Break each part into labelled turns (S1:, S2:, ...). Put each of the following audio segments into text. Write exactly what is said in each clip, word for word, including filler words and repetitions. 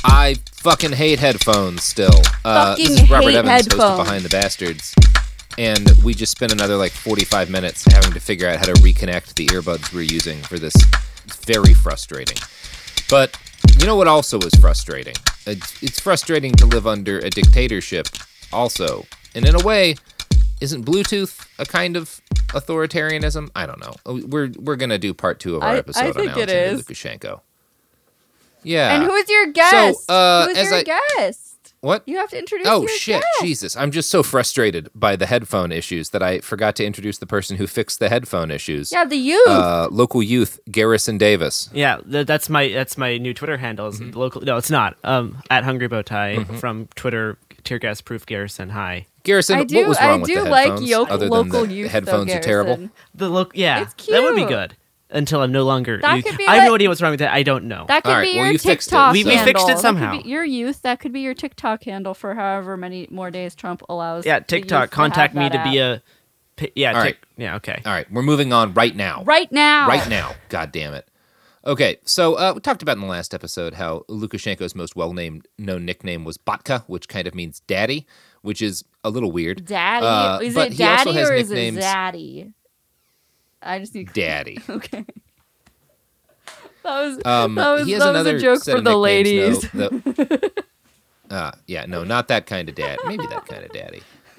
S1: I fucking hate headphones still. Uh,
S2: Fucking
S1: this is Robert
S2: hate
S1: Evans, host
S2: headphones.
S1: of Behind the Bastards. And we just spent another like forty-five minutes having to figure out how to reconnect the earbuds we're using for this. It's very frustrating. But you know what also is frustrating? It's, it's frustrating to live under a dictatorship also. And in a way, isn't Bluetooth a kind of authoritarianism? I don't know. We're we're going to do part two of our
S2: I- I
S1: episode
S2: think
S1: on
S2: it
S1: Alexander
S2: is.
S1: Lukashenko. Yeah.
S2: And who's your guest?
S1: So, uh,
S2: who's
S1: as
S2: your
S1: I-
S2: guest?
S1: What?
S2: You have to introduce
S1: Oh,
S2: your
S1: shit.
S2: guest.
S1: Jesus. I'm just so frustrated by the headphone issues that I forgot to introduce the person who fixed the headphone issues.
S2: Yeah, the youth.
S1: Uh, local youth, Garrison Davis.
S3: Yeah, th- that's my that's my new Twitter handle. Is
S1: Mm-hmm.
S3: local? No, it's not. Um, at Hungry Bowtie from Twitter. Tear gas proof Garrison. Hi.
S1: Garrison,
S2: I do,
S1: what was wrong
S2: I
S1: with
S2: do
S1: the
S2: like
S1: headphones?
S2: yo-
S1: other
S2: local
S1: than the
S2: youth.
S1: headphones
S2: though,
S1: are terrible?
S2: Garrison.
S3: The look. Yeah,
S2: It's
S3: that would be
S2: cute.
S3: good. Until I'm no longer.
S2: That
S3: you-
S2: could be
S3: I have
S2: like-
S3: no idea what's wrong with that. I don't know.
S2: That could
S1: All right,
S2: be
S1: well,
S2: your
S1: you fixed it,
S2: TikTok
S1: We- we
S2: handle.
S3: fixed it
S2: That could
S3: somehow.
S2: be your youth. That could be your TikTok handle for however many more days Trump allows.
S3: yeah,
S2: the
S3: TikTok.
S2: youth to
S3: Contact
S2: have
S3: me
S2: that
S3: to be
S2: app.
S3: a. pi- Yeah.
S1: All
S3: Tik-
S1: right.
S3: Yeah. Okay.
S1: All right, we're moving on right now.
S2: right now.
S1: Right now. God damn it. Okay, so uh, we talked about in the last episode how Lukashenko's most well-named known nickname was Batka, which kind of means daddy, which is a little weird.
S2: Daddy.
S1: Uh,
S2: is
S1: but
S2: it
S1: he also
S2: daddy
S1: has
S2: or is it
S1: nicknames-
S2: zaddy? I just need
S1: Daddy.
S2: Okay. That was
S1: Um,
S2: that was,
S1: he has
S2: that was
S1: another
S2: a joke
S1: set
S2: for
S1: of
S2: the
S1: nicknames,
S2: ladies.
S1: though, that- uh, yeah, no, not that kind of dad. Maybe that kind of daddy.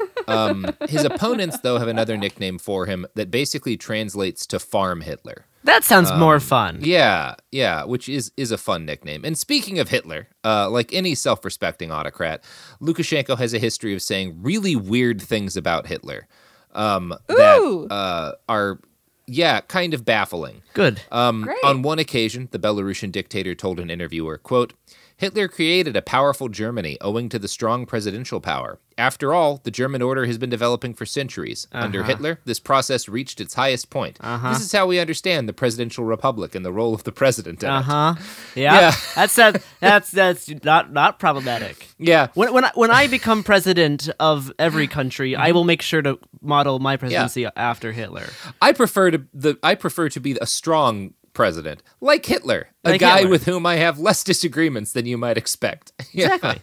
S1: Um, his opponents, though, have another nickname for him that basically translates to Farm Hitler.
S3: That sounds
S1: Um,
S3: more fun.
S1: Yeah, yeah, which is is a fun nickname. And speaking of Hitler, uh, like any self-respecting autocrat, Lukashenko has a history of saying really weird things about Hitler um, that
S2: Ooh.
S1: uh, are, yeah, kind of baffling.
S3: Good.
S1: Um,
S2: Great.
S1: on one occasion, the Belarusian dictator told an interviewer, quote, Hitler created a powerful Germany owing to the strong presidential power. After all, the German order has been developing for centuries. Under
S3: Uh-huh.
S1: Hitler, this process reached its highest point.
S3: Uh-huh.
S1: This is how we understand the presidential republic and the role of the president in
S3: Uh
S1: it.
S3: huh. Yeah.
S1: Yeah.
S3: That's that, that's that's not not problematic.
S1: Yeah.
S3: When when I, when I become president of every country,
S1: Mm-hmm.
S3: I will make sure to model my presidency after Hitler.
S1: I prefer to the I prefer to be a strong president, like Hitler, a
S3: Like
S1: guy
S3: Hitler.
S1: with whom I have less disagreements than you might expect. Yeah.
S3: Exactly.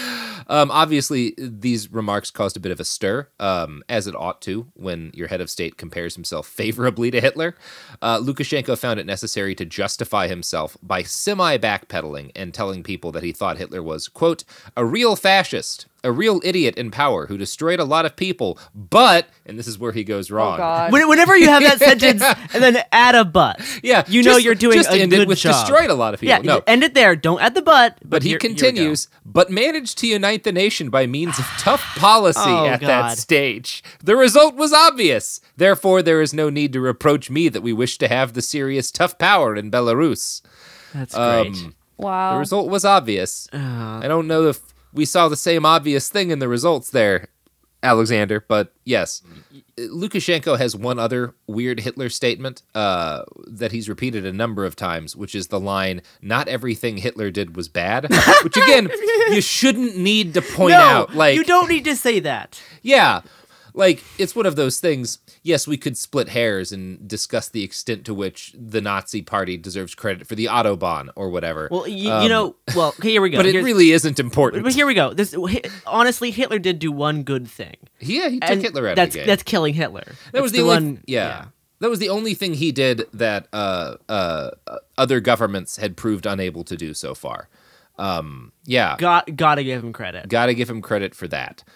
S1: Um, obviously, these remarks caused a bit of a stir, um, as it ought to when your head of state compares himself favorably to Hitler. Uh, Lukashenko found it necessary to justify himself by semi-backpedaling and telling people that he thought Hitler was, quote, a real fascist, a real idiot in power who destroyed a lot of people, but, and this is where he goes wrong.
S2: Oh God.
S3: When, whenever you have that sentence and then add a but,
S1: Yeah,
S3: you know
S1: just-
S3: you're doing
S1: just
S3: a
S1: end
S3: good
S1: it with
S3: job.
S1: destroyed a lot of people.
S3: Yeah,
S1: no,
S3: end it there. Don't add the but. But,
S1: But he
S3: here- here we go.
S1: continues, but managed to unite the nation by means of tough policy
S3: Oh,
S1: at
S3: God.
S1: that stage. The result was obvious. Therefore, there is no need to reproach me that we wish to have the serious tough power in Belarus.
S3: That's great.
S1: Um,
S2: Wow.
S1: the result was obvious.
S3: Uh,
S1: I don't know if we saw the same obvious thing in the results there, Alexander, but yes. Lukashenko has one other weird Hitler statement uh, that he's repeated a number of times, which is the line, not everything Hitler did was bad, which again, you shouldn't need to point
S3: no,
S1: out. Like,
S3: you don't need to say that.
S1: yeah, like, it's one of those things. Yes, we could split hairs and discuss the extent to which the Nazi party deserves credit for the Autobahn or whatever.
S3: Well, y- you
S1: Um,
S3: know, well, okay, here we go.
S1: but it
S3: Here's-
S1: really isn't important.
S3: But here we go. This Hi- honestly, Hitler did do one good thing.
S1: Yeah, he took
S3: And
S1: Hitler out
S3: that's,
S1: of the game.
S3: That's killing Hitler.
S1: That was
S3: It's
S1: the,
S3: the
S1: only,
S3: one.
S1: yeah. That was the only thing he did that uh, uh, uh, other governments had proved unable to do so far. Um, yeah,
S3: Got gotta give him credit.
S1: got to give him credit for that.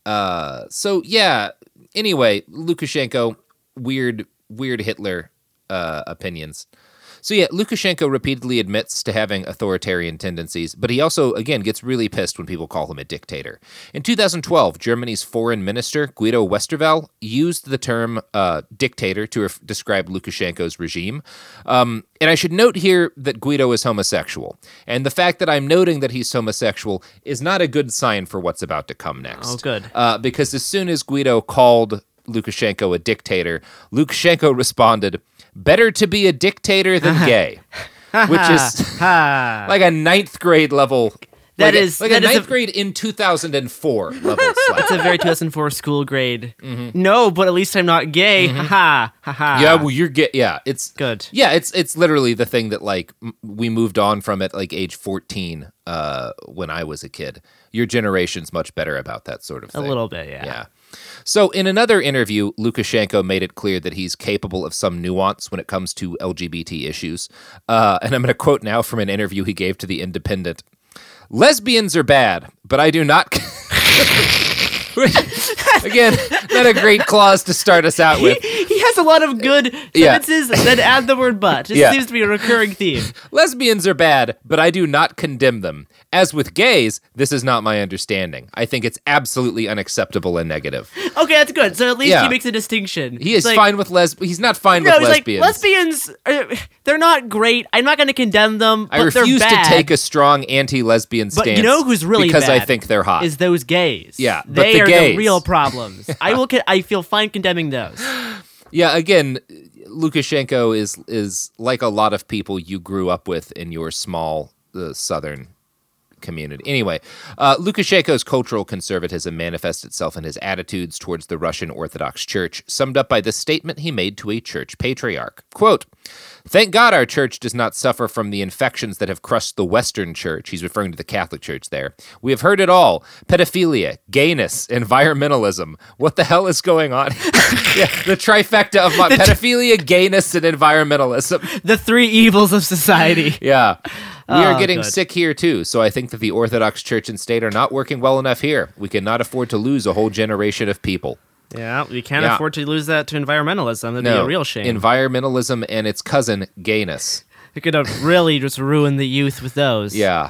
S1: Uh, so yeah. Anyway, Lukashenko, weird, weird Hitler uh, opinions. So yeah, Lukashenko repeatedly admits to having authoritarian tendencies, but he also, again, gets really pissed when people call him a dictator. In two thousand twelve, Germany's foreign minister, Guido Westerwelle, used the term uh, dictator to ref- describe Lukashenko's regime. Um, and I should note here that Guido is homosexual. And the fact that I'm noting that he's homosexual is not a good sign for what's about to come next.
S3: Oh, good.
S1: Uh, because as soon as Guido called Lukashenko a dictator, Lukashenko responded, better to be a dictator than gay, which is
S3: Ha.
S1: like a ninth grade level
S3: That
S1: like
S3: is
S1: a, like
S3: that
S1: a
S3: is
S1: ninth
S3: a,
S1: grade in two thousand four level slap.
S3: It's a very two thousand four school grade.
S1: Mm-hmm.
S3: No, but at least I'm not gay.
S1: Mm-hmm.
S3: Haha. Haha.
S1: Yeah, well, you're get. Yeah, it's
S3: Good.
S1: Yeah, it's it's literally the thing that like m- we moved on from at like age fourteen uh, when I was a kid. Your generation's much better about that sort of
S3: A
S1: thing.
S3: little bit, yeah.
S1: Yeah. So in another interview, Lukashenko made it clear that he's capable of some nuance when it comes to L G B T issues. Uh, and I'm going to quote now from an interview he gave to The Independent. Lesbians are bad, but I do not... Again, not a great clause to start us out with.
S3: He, he has a lot of good
S1: Yeah.
S3: sentences that add the word but. It
S1: Yeah.
S3: seems to be a recurring theme.
S1: Lesbians are bad, but I do not condemn them. As with gays, this is not my understanding. I think it's absolutely unacceptable and negative.
S3: Okay, that's good. So at least
S1: Yeah.
S3: he makes a distinction.
S1: He is
S3: He's like,
S1: fine with les. He's not fine
S3: No,
S1: with
S3: he's
S1: lesbians.
S3: like, lesbians, are, they're not great. I'm not going to condemn them, but
S1: I refuse
S3: they're
S1: to
S3: bad.
S1: take a strong anti-lesbian
S3: But
S1: stance.
S3: you know who's really
S1: because I
S3: bad
S1: think they're hot.
S3: Is those gays.
S1: Yeah, but
S3: they
S1: the
S3: are
S1: gays.
S3: the real problems. I will. Con- I feel fine condemning those.
S1: Yeah, again, Lukashenko is is like a lot of people you grew up with in your small uh, southern community. Anyway, uh, Lukashenko's cultural conservatism manifests itself in his attitudes towards the Russian Orthodox Church, summed up by this statement he made to a church patriarch. Quote, "Thank God our church does not suffer from the infections that have crushed the Western Church." He's referring to the Catholic Church there. "We have heard it all. Pedophilia, gayness, environmentalism. What the hell is going on?" Yeah, the trifecta of my pedophilia, gayness, and environmentalism.
S3: The three evils of society.
S1: Yeah. We are
S3: Oh,
S1: getting
S3: good.
S1: sick here, too, so I think that the Orthodox Church and state are not working well enough here. We cannot afford to lose a whole generation of people.
S3: Yeah, we can't
S1: Yeah.
S3: afford to lose that to environmentalism. That'd be
S1: No,
S3: a real shame.
S1: environmentalism and its cousin, gayness.
S3: It could have really just ruined the youth with those.
S1: Yeah.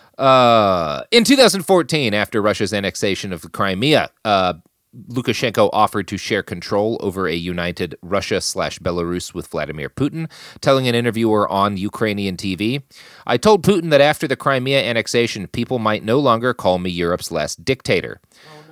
S1: Uh, in two thousand fourteen, after Russia's annexation of the Crimea, uh, Lukashenko offered to share control over a united Russia slash Belarus with Vladimir Putin, telling an interviewer on Ukrainian T V, "I told Putin that after the Crimea annexation, people might no longer call me Europe's last dictator."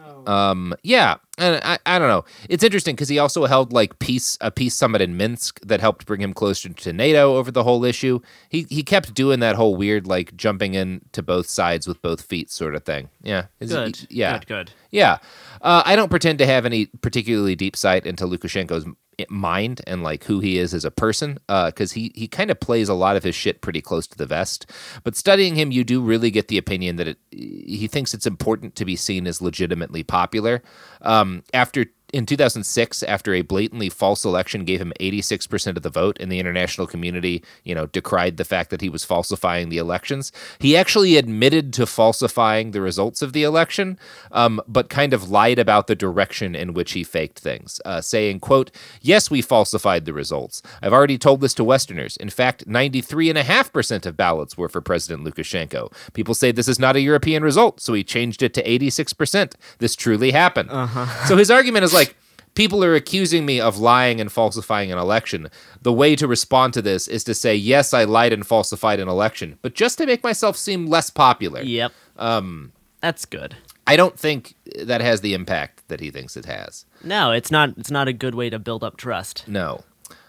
S1: Um, yeah, and I, I don't know. It's interesting because he also held like peace a peace summit in Minsk that helped bring him closer to NATO over the whole issue. He he kept doing that whole weird like jumping in to both sides with both feet sort of thing. Yeah, Is-
S3: Good.
S1: Yeah,
S3: Good, good.
S1: yeah. Uh, I don't pretend to have any particularly deep sight into Lukashenko's m- mind and like who he is as a person, because he he kind of plays a lot of his shit pretty close to the vest. But studying him, you do really get the opinion that it, he thinks it's important to be seen as legitimately popular. Um, after in two thousand six, after a blatantly false election gave him eighty-six percent of the vote, and the international community, you know, decried the fact that he was falsifying the elections, he actually admitted to falsifying the results of the election, um, but kind of lied about the direction in which he faked things, uh, saying, quote, "Yes, we falsified the results. I've already told this to Westerners. In fact, ninety-three point five percent of ballots were for President Lukashenko. People say this is not a European result, so he changed it to eighty-six percent. This truly happened."
S3: Uh-huh.
S1: So his argument is like, people are accusing me of lying and falsifying an election. The way to respond to this is to say, yes, I lied and falsified an election, but just to make myself seem less popular.
S3: Yep. Um, That's good.
S1: I don't think that has the impact that he thinks it has.
S3: No, it's not. It's not a good way to build up trust.
S1: No.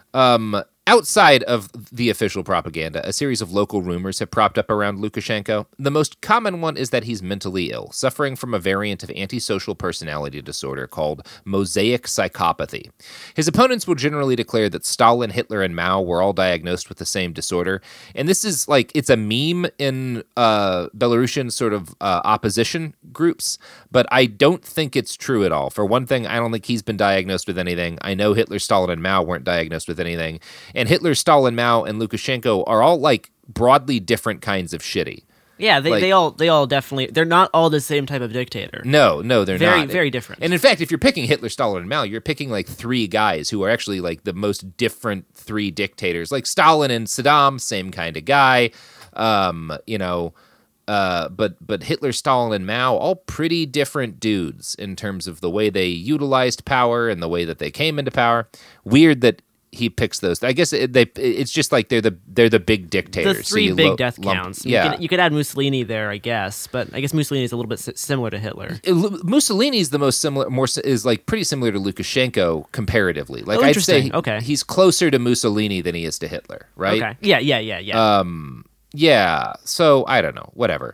S1: Um, outside of the official propaganda, a series of local rumors have propped up around Lukashenko. The most common one is that he's mentally ill, suffering from a variant of antisocial personality disorder called mosaic psychopathy. His opponents will generally declare that Stalin, Hitler, and Mao were all diagnosed with the same disorder. And this is like, it's a meme in uh, Belarusian sort of uh, opposition groups, but I don't think it's true at all. For one thing, I don't think he's been diagnosed with anything. I know Hitler, Stalin, and Mao weren't diagnosed with anything. And Hitler, Stalin, Mao, and Lukashenko are all like broadly different kinds of shitty.
S3: Yeah, they,
S1: Like-
S3: they all they all definitely they're not all the same type of dictator.
S1: No, no, they're
S3: Very,
S1: not.
S3: very different.
S1: And in fact, if you're picking Hitler, Stalin, and Mao, you're picking like three guys who are actually like the most different three dictators. Like Stalin and Saddam, same kind of guy. Um, you know, uh, but but Hitler, Stalin, and Mao, all pretty different dudes in terms of the way they utilized power and the way that they came into power. Weird that he picks those. I guess it, they. It's just like they're the they're the big dictators.
S3: The
S1: so
S3: three
S1: you
S3: big
S1: lo-
S3: death
S1: lump-
S3: counts.
S1: Yeah.
S3: You could, you could add Mussolini there, I guess, but I guess Mussolini is a little bit s- similar to Hitler.
S1: Mussolini's the most similar, more s- is like pretty similar to Lukashenko comparatively. Like
S3: Oh,
S1: I'd say,
S3: interesting. Okay.
S1: he's closer to Mussolini than he is to Hitler, right?
S3: Okay. Yeah, yeah, yeah, yeah.
S1: Um, yeah. So I don't know. Whatever.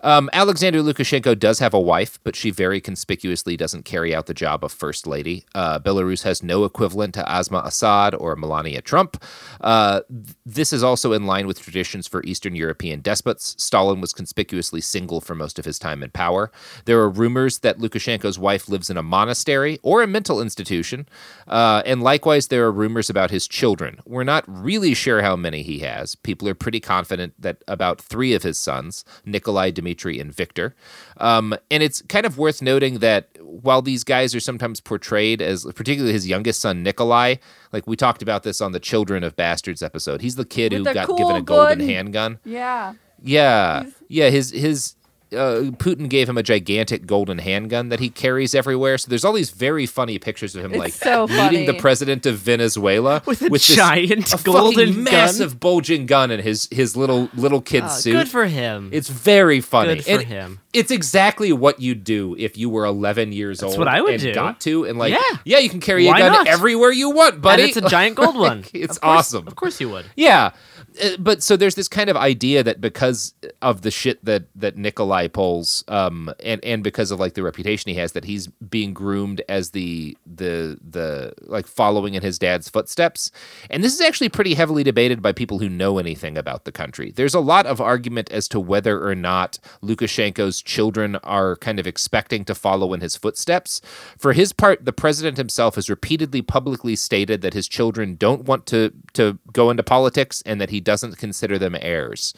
S1: Um, Alexander Lukashenko does have a wife, but she very conspicuously doesn't carry out the job of first lady. Uh, Belarus has no equivalent to Asma Assad or Melania Trump. Uh, th- this is also in line with traditions for Eastern European despots. Stalin was conspicuously single for most of his time in power. There are rumors that Lukashenko's wife lives in a monastery or a mental institution. Uh, and likewise, there are rumors about his children. We're not really sure how many he has. People are pretty confident that about three of his sons, Nikolai, Dmitry, and Victor. Um, and it's kind of worth noting that while these guys are sometimes portrayed as, particularly his youngest son, Nikolai, like we talked about this on the Children of Bastards episode, he's the kid
S2: With
S1: who
S2: the
S1: got
S2: cool
S1: given a golden
S2: gun.
S1: handgun.
S2: Yeah.
S1: Yeah.
S2: He's-
S1: Yeah, his his uh, Putin gave him a gigantic golden handgun that he carries everywhere. So there's all these very funny pictures of him
S2: It's
S1: like
S2: so
S1: meeting
S2: funny.
S1: the president of Venezuela
S3: With a
S1: this-
S3: giant
S1: a
S3: golden
S1: fucking massive bulging gun in his his little little kid
S3: Oh,
S1: suit.
S3: good for him.
S1: It's very funny.
S3: Good for
S1: And
S3: him.
S1: It's exactly what you'd do if you were eleven years
S3: That's
S1: old
S3: what I would
S1: and
S3: do.
S1: got to. And like,
S3: Yeah.
S1: yeah, you can carry
S3: Why
S1: a gun
S3: not?
S1: everywhere you want, buddy.
S3: And it's a giant gold one.
S1: It's
S3: Of course-
S1: awesome.
S3: Of course you would.
S1: Yeah. Uh, But so there's this kind of idea that because of the shit that, that Nikolai pulls, um, and, and because of like the reputation he has, that he's being groomed as the the the like following in his dad's footsteps. And this is actually pretty heavily debated by people who know anything about the country. There's a lot of argument as to whether or not Lukashenko's children are kind of expecting to follow in his footsteps. For his part, the president himself has repeatedly publicly stated that his children don't want to to go into politics and that he doesn't consider them heirs.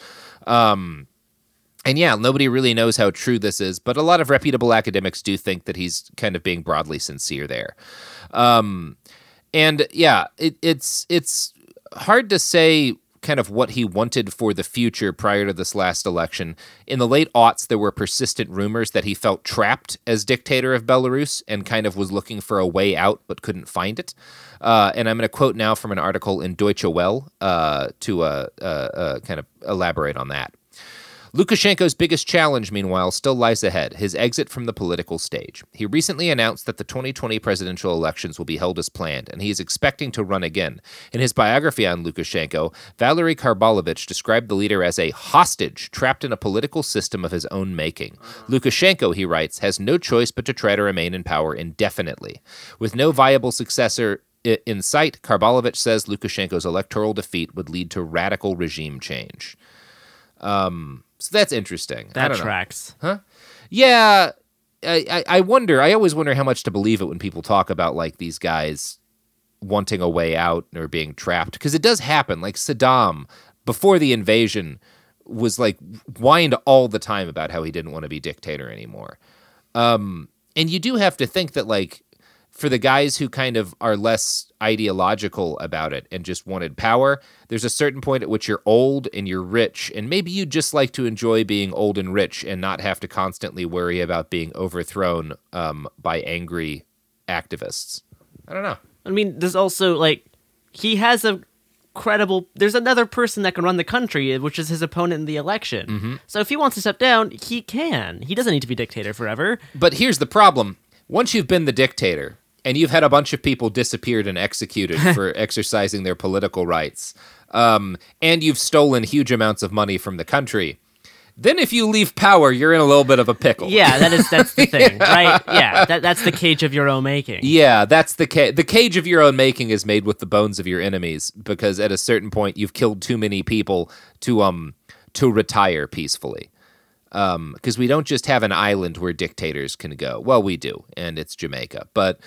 S1: Um, and yeah, nobody really knows how true this is, but a lot of reputable academics do think that he's kind of being broadly sincere there. Um, and yeah, it, it's it's hard to say kind of what he wanted for the future prior to this last election. In the late aughts, there were persistent rumors that he felt trapped as dictator of Belarus and kind of was looking for a way out but couldn't find it. Uh, and I'm going to quote now from an article in Deutsche Welle uh, to uh, uh, uh, kind of elaborate on that. Lukashenko's biggest challenge, meanwhile, still lies ahead, his exit from the political stage. He recently announced that the twenty twenty presidential elections will be held as planned, and he is expecting to run again. In his biography on Lukashenko, Valery Karbalovich described the leader as a hostage trapped in a political system of his own making. Lukashenko, he writes, has no choice but to try to remain in power indefinitely. With no viable successor i- in sight, Karbalovich says Lukashenko's electoral defeat would lead to radical regime change. Um... So that's interesting. I
S3: That
S1: don't know.
S3: tracks.
S1: Yeah, I, I, I wonder. I always wonder how much to believe it when people talk about like these guys wanting a way out or being trapped, because it does happen. Like Saddam before the invasion was like whined all the time about how he didn't want to be dictator anymore. Um, and you do have to think that like for the guys who kind of are less ideological about it and just wanted power, there's a certain point at which you're old and you're rich, and maybe you just like to enjoy being old and rich and not have to constantly worry about being overthrown um, by angry activists. I don't know.
S3: I mean, there's also, like, he has a credible... There's another person that can run the country, which is his opponent in the election.
S1: Mm-hmm.
S3: So if he wants to step down, he can. He doesn't need to be dictator forever.
S1: But here's the problem. Once you've been the dictator and you've had a bunch of people disappeared and executed for exercising their political rights, um, and you've stolen huge amounts of money from the country, then if you leave power, you're in a little bit of a pickle.
S3: Yeah, that is that's the thing, right? Yeah, that, that's the cage of your own making.
S1: Yeah, that's the ca- the cage of your own making is made with the bones of your enemies, because at a certain point you've killed too many people to um to retire peacefully. Um, because we don't just have an island where dictators can go. Well, we do, and it's Jamaica, but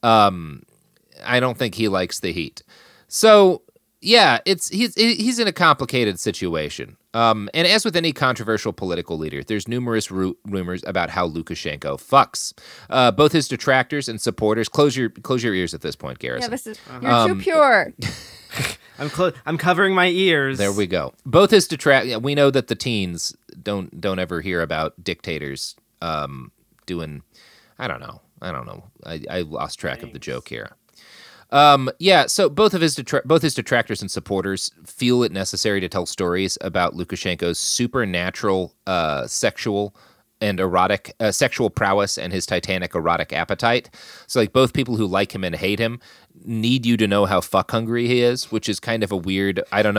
S1: um, I don't think he likes the heat. So yeah, it's he's he's in a complicated situation. Um, and as with any controversial political leader, there's numerous ru- rumors about how Lukashenko fucks. Uh, both his detractors and supporters. Close your close your ears at this point,
S2: Yeah,
S1: Garrison.
S2: this is you're
S1: Um,
S2: too pure.
S3: I'm clo- I'm covering my ears.
S1: There we go. Both his detract. Yeah, we know that the teens don't don't ever hear about dictators um, doing. I don't know. I don't know. I, I lost track of the joke here. Um, yeah. So both of his detra- both his detractors and supporters feel it necessary to tell stories about Lukashenko's supernatural uh, sexual and erotic uh, sexual prowess and his titanic erotic appetite. So like both people who like him and hate him need you to know how fuck hungry he is, which is kind of a weird. I don't know.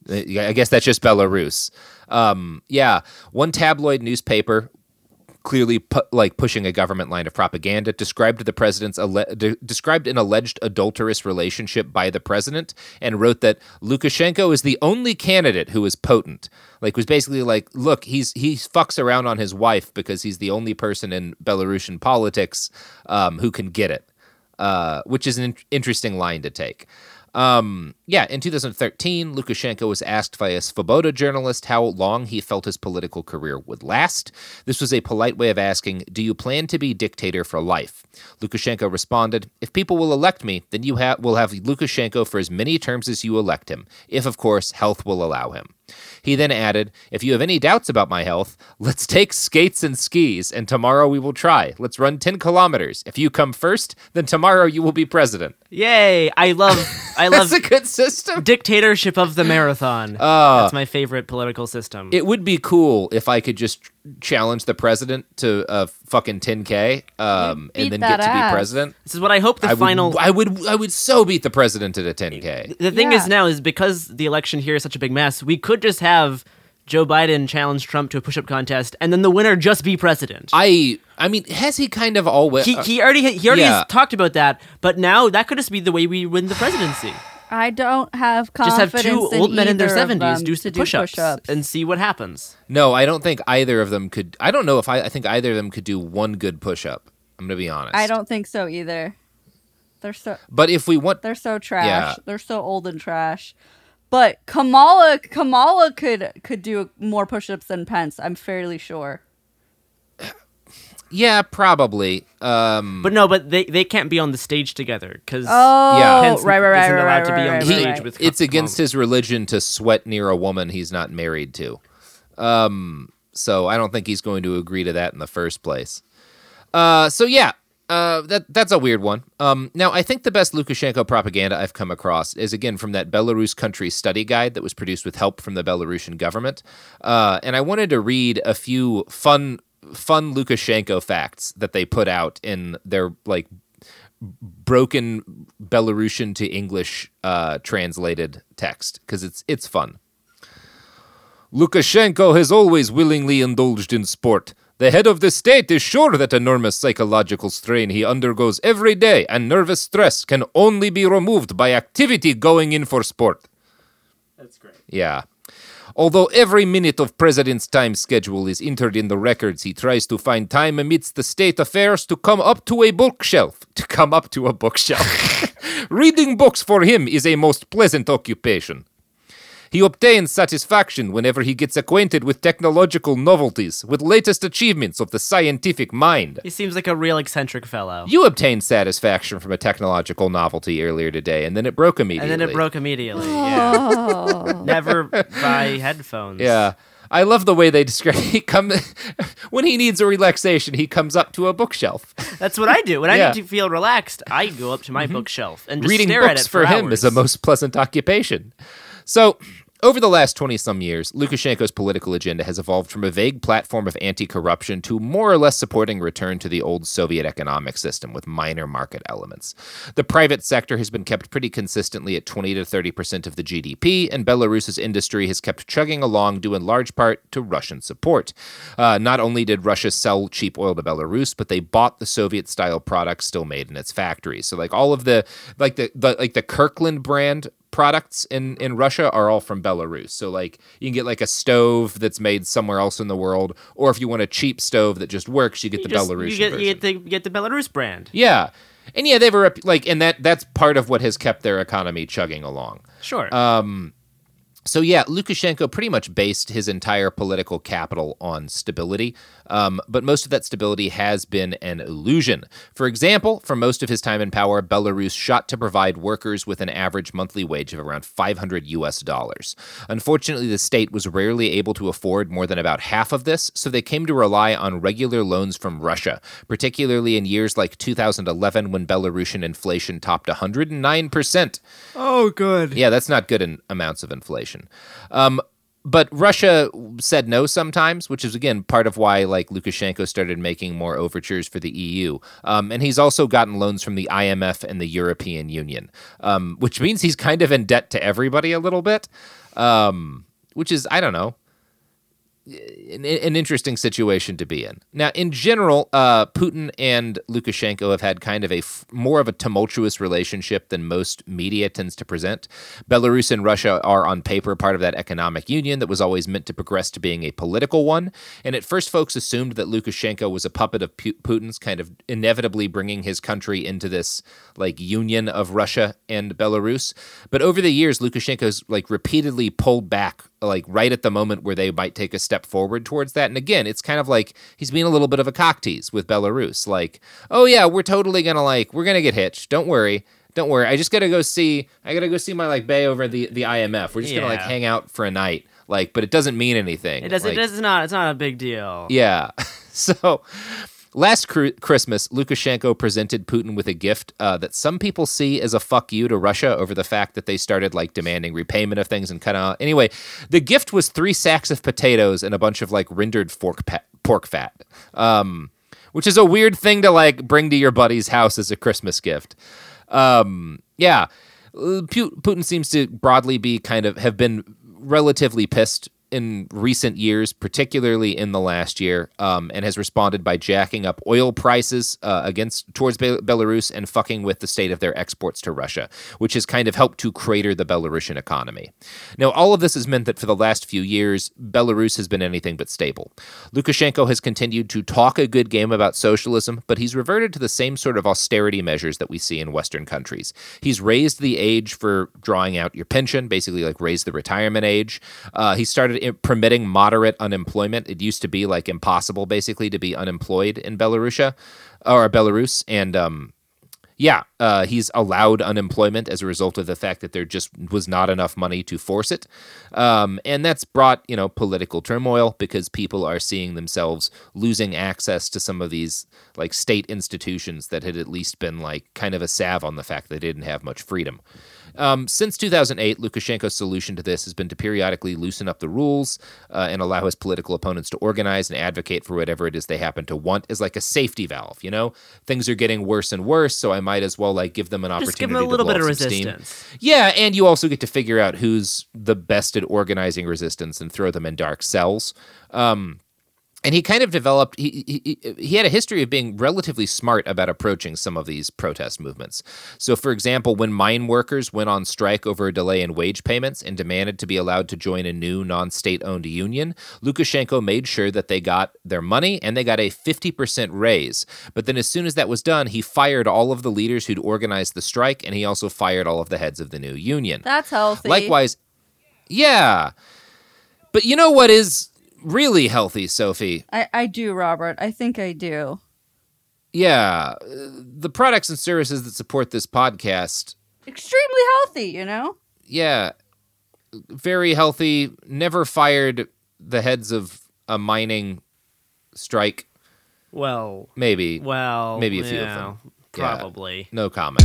S1: I guess that's just Belarus. Um, yeah, one tabloid newspaper, clearly pu- like pushing a government line of propaganda, described the president's alle- de- described an alleged adulterous relationship by the president, and wrote that Lukashenko is the only candidate who is potent. Like, was basically like, look, he's he fucks around on his wife because he's the only person in Belarusian politics um, who can get it, uh, which is an in- interesting line to take. Um, yeah, in two thousand thirteen, Lukashenko was asked by a Svoboda journalist how long he felt his political career would last. This was a polite way of asking, do you plan to be dictator for life? Lukashenko responded, if people will elect me, then you ha- will have Lukashenko for as many terms as you elect him, if, of course, health will allow him. He then added, if you have any doubts about my health, let's take skates and skis, and tomorrow we will try. Let's run ten kilometers. If you come first, then tomorrow you will be president.
S3: Yay! I love I love
S1: That's a good system.
S3: dictatorship of the marathon.
S1: Uh,
S3: That's my favorite political system.
S1: It would be cool if I could just challenge the president to a fucking ten K um,
S2: Beat
S1: and then
S2: that
S1: get to be
S2: ass.
S1: president.
S3: this is what I hope the
S1: I
S3: final.
S1: would, I would I would so beat the president at a ten K.
S3: The thing
S2: Yeah.
S3: is now is because the election here is such a big mess, we could just have Joe Biden challenge Trump to a push-up contest, and then the winner just be president.
S1: I I mean, has he kind of always
S3: he he already he already
S1: yeah.
S3: has talked about that, but now that could just be the way we win the presidency.
S2: I don't have
S3: Just have
S2: confidence
S3: two old men in their
S2: either of
S3: seventies
S2: them
S3: do
S2: to
S3: some
S2: do
S3: push-ups,
S2: push-ups.
S3: and see what happens.
S1: No, I don't think either of them could. I don't know if I I think either of them could do one good push-up. I'm going to be honest.
S2: I don't think so either. They're so
S1: But if we want
S2: they're so trash.
S1: Yeah.
S2: They're so old and trash. But Kamala Kamala could could do more push-ups than Pence. I'm fairly sure.
S1: Yeah, probably. Um
S3: But no, but they, they can't be on the stage together because
S2: Oh,
S1: Yeah.
S3: Pence
S2: right, right, right,
S3: isn't
S2: right,
S3: allowed
S2: right,
S3: to be on
S2: right,
S3: the
S1: he,
S2: right,
S3: stage
S2: right.
S3: with.
S1: it's against
S3: Kamala.
S1: his religion to sweat near a woman he's not married to. Um, so I don't think he's going to agree to that in the first place. Uh, so yeah, uh, that that's a weird one. Um, now I think the best Lukashenko propaganda I've come across is again from that Belarus country study guide that was produced with help from the Belarusian government. Uh, and I wanted to read a few fun fun Lukashenko facts that they put out in their like broken Belarusian to English uh, translated text because it's it's fun. Lukashenko has always willingly indulged in sport. The head of the state is sure that enormous psychological strain he undergoes every day and nervous stress can only be removed by activity going in for sport.
S3: That's great.
S1: Yeah. Although every minute of President's time schedule is entered in the records, he tries to find time amidst the state affairs to come up to a bookshelf. To come up to a bookshelf. Reading books for him is a most pleasant occupation. He obtains satisfaction whenever he gets acquainted with technological novelties, with latest achievements of the scientific mind.
S3: He seems like a real eccentric fellow.
S1: You obtained satisfaction from a technological novelty earlier today, and then it broke immediately.
S3: And then it broke immediately. Yeah.
S2: Oh.
S3: Never buy headphones.
S1: Yeah. I love the way they describe he come when he needs a relaxation, he comes up to a bookshelf.
S3: That's what I do. When
S1: Yeah.
S3: I need to feel relaxed, I go up to my bookshelf and just
S1: Reading
S3: stare at
S1: books
S3: it
S1: for,
S3: for
S1: him
S3: hours.
S1: is a most pleasant occupation. So, over the last twenty-some years, Lukashenko's political agenda has evolved from a vague platform of anti-corruption to more or less supporting return to the old Soviet economic system with minor market elements. The private sector has been kept pretty consistently at twenty to thirty percent of the G D P, and Belarus's industry has kept chugging along due in large part to Russian support. Uh, not only did Russia sell cheap oil to Belarus, but they bought the Soviet-style products still made in its factories. So, like all of the like the, the like the Kirkland brand products in, in Russia are all from Belarus. So like you can get like a stove that's made somewhere else in the world, or if you want a cheap stove that just works, you get
S3: You
S1: the
S3: just-
S1: Belarusian
S3: you get,
S1: version.
S3: you get the you get the Belarus brand.
S1: Yeah. And yeah, they have a rep- like and that that's part of what has kept their economy chugging along.
S3: Sure.
S1: Um So yeah, Lukashenko pretty much based his entire political capital on stability, um, but most of that stability has been an illusion. For example, for most of his time in power, Belarus shot to provide workers with an average monthly wage of around five hundred U S dollars. Unfortunately, the state was rarely able to afford more than about half of this, so they came to rely on regular loans from Russia, particularly in years like two thousand eleven when Belarusian inflation topped one hundred nine percent.
S3: oh, good.
S1: Yeah, that's not good in amounts of inflation. Um, but Russia said no sometimes, which is, again, part of why like Lukashenko started making more overtures for the E U. Um, and he's also gotten loans from the I M F and the European Union, um, which means he's kind of in debt to everybody a little bit. um, which is, I don't know, an, an interesting situation to be in. Now, in general, uh, Putin and Lukashenko have had kind of a f- more of a tumultuous relationship than most media tends to present. Belarus and Russia are on paper part of that economic union that was always meant to progress to being a political one. And at first, folks assumed that Lukashenko was a puppet of Pu- Putin's, kind of inevitably bringing his country into this like union of Russia and Belarus. But over the years, Lukashenko's like repeatedly pulled back, like right at the moment where they might take a step forward towards that. And again, it's kind of like he's being a little bit of a cock tease with Belarus. Like, oh yeah, we're totally gonna like, we're gonna get hitched. Don't worry. Don't worry. I just gotta go see, I gotta go see my like bay over the, the I M F. We're just
S3: Yeah.
S1: gonna like hang out for a night. Like, but it doesn't mean anything.
S3: It does.
S1: Like,
S3: it does not. It's not a big deal.
S1: yeah. So last cr- Christmas, Lukashenko presented Putin with a gift uh, that some people see as a fuck you to Russia over the fact that they started like demanding repayment of things and kind of anyway. The gift was three sacks of potatoes and a bunch of like rendered fork pa- pork fat, um, which is a weird thing to like bring to your buddy's house as a Christmas gift. Um, yeah, Uh, Pu- Putin seems to broadly be kind of have been relatively pissed in recent years, particularly in the last year, um, and has responded by jacking up oil prices uh, against towards Be- Belarus and fucking with the state of their exports to Russia, which has kind of helped to crater the Belarusian economy. Now, all of this has meant that for the last few years, Belarus has been anything but stable. Lukashenko has continued to talk a good game about socialism, but he's reverted to the same sort of austerity measures that we see in Western countries. He's raised the age for drawing out your pension, basically like raised the retirement age. Uh, he started permitting moderate unemployment. It used to be like impossible basically to be unemployed in Belarusia or Belarus. And um, yeah, uh, he's allowed unemployment as a result of the fact that there just was not enough money to force it. Um, and that's brought, you know, political turmoil because people are seeing themselves losing access to some of these like state institutions that had at least been like kind of a salve on the fact that they didn't have much freedom. Um, since two thousand eight, Lukashenko's solution to this has been to periodically loosen up the rules uh, and allow his political opponents to organize and advocate for whatever it is they happen to want as like a safety valve, you know? Things are getting worse and worse, so I might as well like give them an opportunity
S3: Just give them a
S1: to
S3: little
S1: blow
S3: bit of
S1: off some steam.
S3: resistance.
S1: Yeah, and you also get to figure out who's the best at organizing resistance and throw them in dark cells. Um, And he kind of developed, he, he he had a history of being relatively smart about approaching some of these protest movements. So, for example, when mine workers went on strike over a delay in wage payments and demanded to be allowed to join a new non-state-owned union, Lukashenko made sure that they got their money and they got a fifty percent raise. But then as soon as that was done, he fired all of the leaders who'd organized the strike, and he also fired all of the heads of the new union.
S2: That's healthy.
S1: Likewise, yeah. But you know what is really healthy, Sophie?
S2: I, I do, Robert. I think I do.
S1: Yeah. The products and services that support this podcast,
S2: Extremely healthy, you know?
S1: yeah, very healthy. Never fired the heads of a mining strike.
S3: Well,
S1: Maybe.
S3: well,
S1: Maybe a few of
S3: yeah,
S1: them. Yeah.
S3: Probably.
S1: No comment.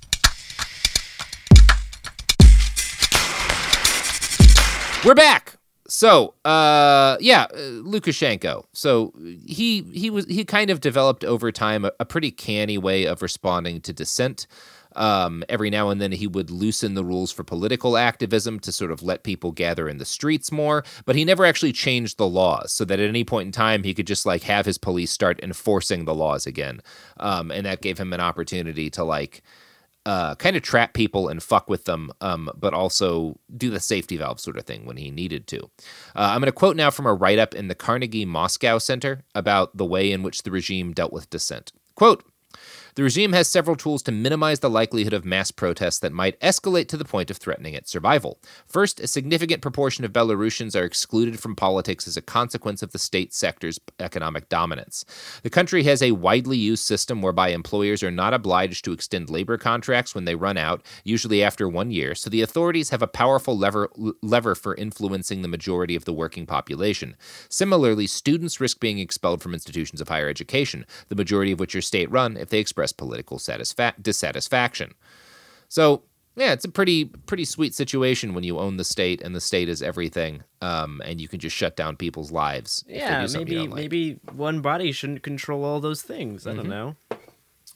S1: We're back. So, uh, yeah, uh, Lukashenko. So he he was he kind of developed over time a, a pretty canny way of responding to dissent. Um, every now and then he would loosen the rules for political activism to sort of let people gather in the streets more, but he never actually changed the laws so that at any point in time he could just like have his police start enforcing the laws again. Um, and that gave him an opportunity to like Uh, kind of trap people and fuck with them, um, but also do the safety valve sort of thing when he needed to. Uh, I'm going to quote now from a write-up in the Carnegie Moscow Center about the way in which the regime dealt with dissent. Quote, "The regime has several tools to minimize the likelihood of mass protests that might escalate to the point of threatening its survival. First, a significant proportion of Belarusians are excluded from politics as a consequence of the state sector's economic dominance. The country has a widely used system whereby employers are not obliged to extend labor contracts when they run out, usually after one year, so the authorities have a powerful lever, lever for influencing the majority of the working population. Similarly, students risk being expelled from institutions of higher education, the majority of which are state-run, if they express political satisfa- dissatisfaction." So, yeah, it's a pretty pretty sweet situation when you own the state and the state is everything, um, and you can just shut down people's lives. if they
S3: Yeah,
S1: do something you
S3: maybe
S1: don't like.
S3: maybe one body shouldn't control all those things. I don't know.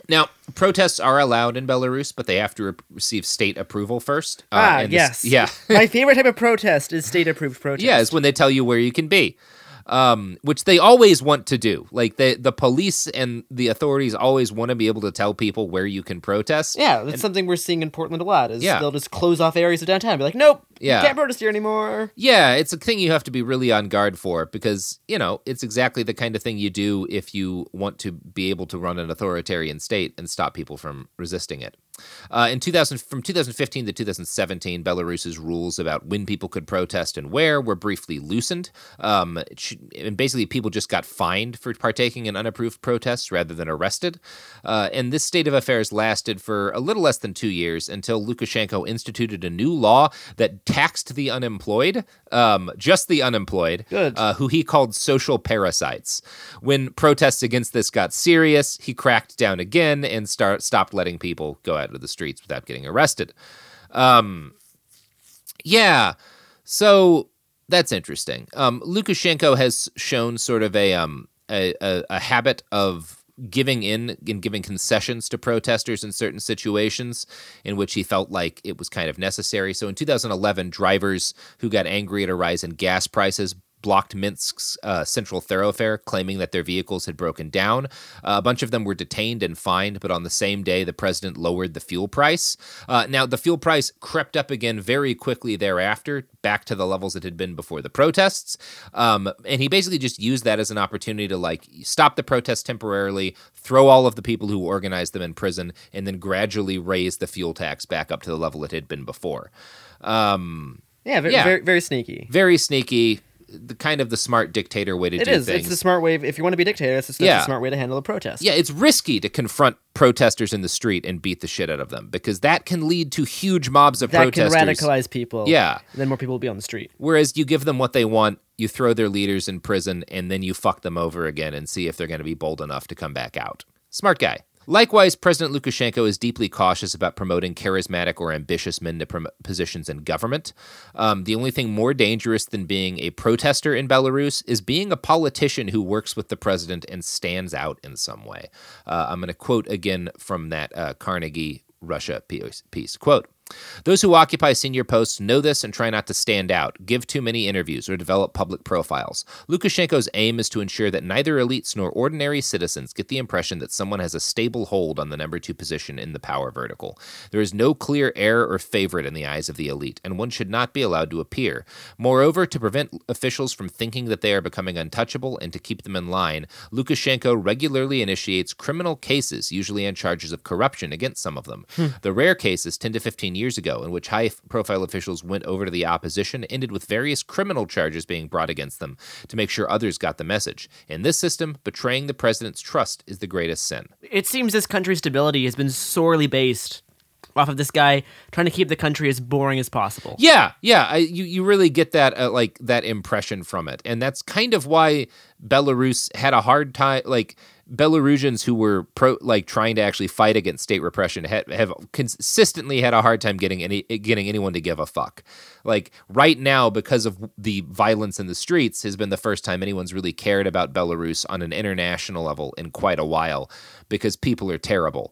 S1: Now, protests are allowed in Belarus, but they have to re- receive state approval first. Uh,
S3: Ah,
S1: and
S3: yes.
S1: This, yeah.
S3: My favorite type of protest is state-approved protest.
S1: Yeah, it's when they tell you where you can be, um, which they always want to do. Like, the, the police and the authorities always want to be able to tell people where you can protest.
S3: Yeah, that's something we're seeing in Portland a lot, is
S1: Yeah.
S3: they'll just close off areas of downtown and be like, nope,
S1: Yeah.
S3: you can't protest here anymore.
S1: Yeah, it's a thing you have to be really on guard for because, you know, it's exactly the kind of thing you do if you want to be able to run an authoritarian state and stop people from resisting it. Uh, in two thousand, from two thousand fifteen to two thousand seventeen, Belarus's rules about when people could protest and where were briefly loosened. Um, it should, and basically, people just got fined for partaking in unapproved protests rather than arrested. Uh, and this state of affairs lasted for a little less than two years until Lukashenko instituted a new law that taxed the unemployed, um, just the unemployed,
S3: Good.
S1: Uh, who he called social parasites. When protests against this got serious, he cracked down again and start, stopped letting people go out of the streets without getting arrested. Um, yeah, so that's interesting. Um, Lukashenko has shown sort of a, um, a, a, a habit of giving in and giving concessions to protesters in certain situations in which he felt like it was kind of necessary. So in two thousand eleven, drivers who got angry at a rise in gas prices blocked Minsk's uh, central thoroughfare, claiming that their vehicles had broken down. Uh, a bunch of them were detained and fined, but on the same day, the president lowered the fuel price. Uh, now, the fuel price crept up again very quickly thereafter, back to the levels it had been before the protests. Um, and he basically just used that as an opportunity to, like, stop the protests temporarily, throw all of the people who organized them in prison, and then gradually raise the fuel tax back up to the level it had been before. Um,
S3: Yeah, very,
S1: Yeah.
S3: very, very sneaky.
S1: very sneaky. The kind of the smart dictator way to
S3: It
S1: do
S3: is.
S1: things.
S3: It's the smart way. If you want to be a dictator, it's the,
S1: Yeah.
S3: the smart way to handle a protest.
S1: Yeah, it's risky to confront protesters in the street and beat the shit out of them because that can lead to huge mobs of
S3: that
S1: protesters.
S3: can radicalize people.
S1: Yeah.
S3: And then more people will be on the street.
S1: Whereas you give them what they want, you throw their leaders in prison, and then you fuck them over again and see if they're going to be bold enough to come back out. Smart guy. Likewise, President Lukashenko is deeply cautious about promoting charismatic or ambitious men to prom- positions in government. Um, the only thing more dangerous than being a protester in Belarus is being a politician who works with the president and stands out in some way. Uh, I'm going to quote again from that uh, Carnegie Russia piece, piece. Quote, "Those who occupy senior posts know this and try not to stand out, give too many interviews, or develop public profiles. Lukashenko's aim is to ensure that neither elites nor ordinary citizens get the impression that someone has a stable hold on the number two position in the power vertical. There is no clear heir or favorite in the eyes of the elite, and one should not be allowed to appear. Moreover, to prevent officials from thinking that they are becoming untouchable and to keep them in line, Lukashenko regularly initiates criminal cases, usually on charges of corruption, against some of them. The rare cases, ten to fifteen years ago, in which high-profile officials went over to the opposition, ended with various criminal charges being brought against them to make sure others got the message. In this system, betraying the president's trust is the greatest sin."
S3: It seems this country's stability has been sorely based off of this guy trying to keep the country as boring as possible.
S1: Yeah, yeah, I, you you really get that uh, like that impression from it, and that's kind of why Belarus had a hard time. Like Belarusians who were pro, like trying to actually fight against state repression, have, have consistently had a hard time getting any getting anyone to give a fuck. Like right now, because of the violence in the streets, has been the first time anyone's really cared about Belarus on an international level in quite a while, because people are terrible.